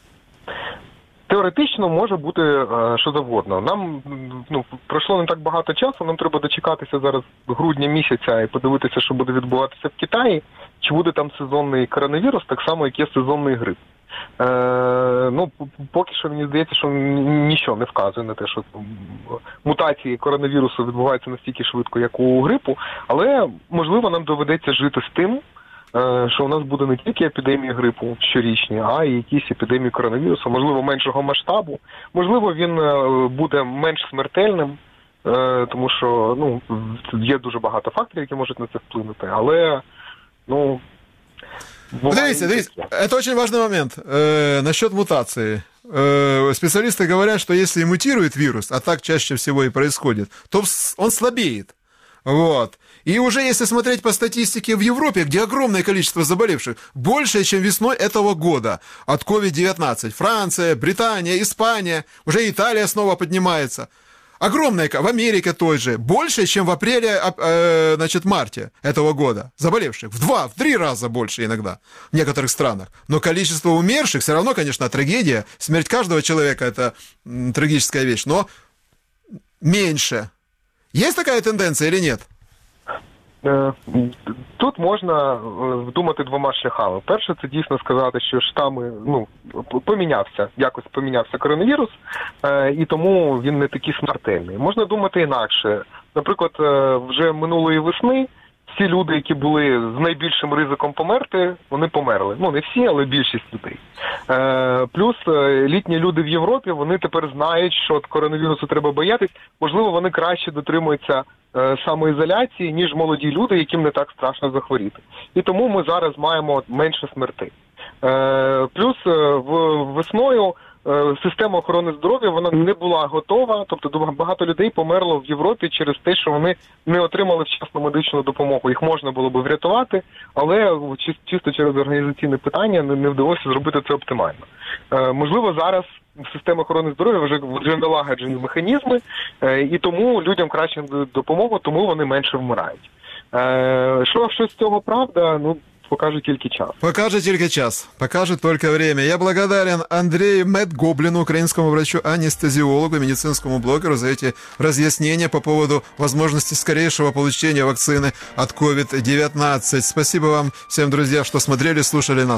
Теоретично може бути е, що завгодно. Нам ну, пройшло не так багато часу, нам треба дочекатися зараз грудня місяця і подивитися, що буде відбуватися в Китаї, чи буде там сезонний коронавірус, так само, як є сезонний грип. Е, ну, поки що мені здається, що нічого не вказує на те, що мутації коронавірусу відбуваються настільки швидко, як у грипу, але, можливо, нам доведеться жити з тим, що у нас буде не тільки епідемії грипу щорічні, а й якісь епідемії коронавірусу, можливо, меншого масштабу, можливо, він буде менш смертельним, тому що ну, є дуже багато факторів, які можуть на це вплинути, але, ну... Дивіться, дивіться, это очень важный момент э, насчет мутации. Э, специалисты говорят, что если мутирует вирус, а так чаще всего и происходит, то он слабеет. Вот. И уже если смотреть по статистике в Европе, где огромное количество заболевших, больше, чем весной этого года от ковид девятнадцать. Франция, Британия, Испания, уже Италия снова поднимается. Огромное, в Америке той же, больше, чем в апреле, э, значит, марте этого года заболевших. В два, в три раза больше иногда в некоторых странах. Но количество умерших все равно, конечно, трагедия. Смерть каждого человека – это м, трагическая вещь, но меньше. Есть такая тенденция или нет? Тут можна думати двома шляхами. Перше, це дійсно сказати, що штами, ну, помінявся, якось помінявся коронавірус, і тому він не такий смертельний. Можна думати інакше. Наприклад, е, вже минулої весни всі люди, які були з найбільшим ризиком померти, вони померли. Ну, не всі, але більшість людей. Е, плюс е, літні люди в Європі, вони тепер знають, що от коронавірусу треба боятись. Можливо, вони краще дотримуються е, самоізоляції, ніж молоді люди, яким не так страшно захворіти. І тому ми зараз маємо менше смертей. Е, плюс е, в, весною система охорони здоров'я, вона не була готова, тобто багато людей померло в Європі через те, що вони не отримали вчасну медичну допомогу. Їх можна було б врятувати, але чисто через організаційне питання не вдалося зробити це оптимально. Можливо, зараз система охорони здоров'я вже, вже налагоджені механізми, і тому людям краще допомогу, тому вони менше вмирають. Що, що з цього правда? Ну, покаже тільки час. Покажет только час. Покажет только время. Я благодарен Андрею Медгоблину, украинскому врачу-анестезиологу, медицинскому блогеру, за эти разъяснения по поводу возможности скорейшего получения вакцины от ковид девятнадцать. Спасибо вам всем, друзья, что смотрели, слушали нас.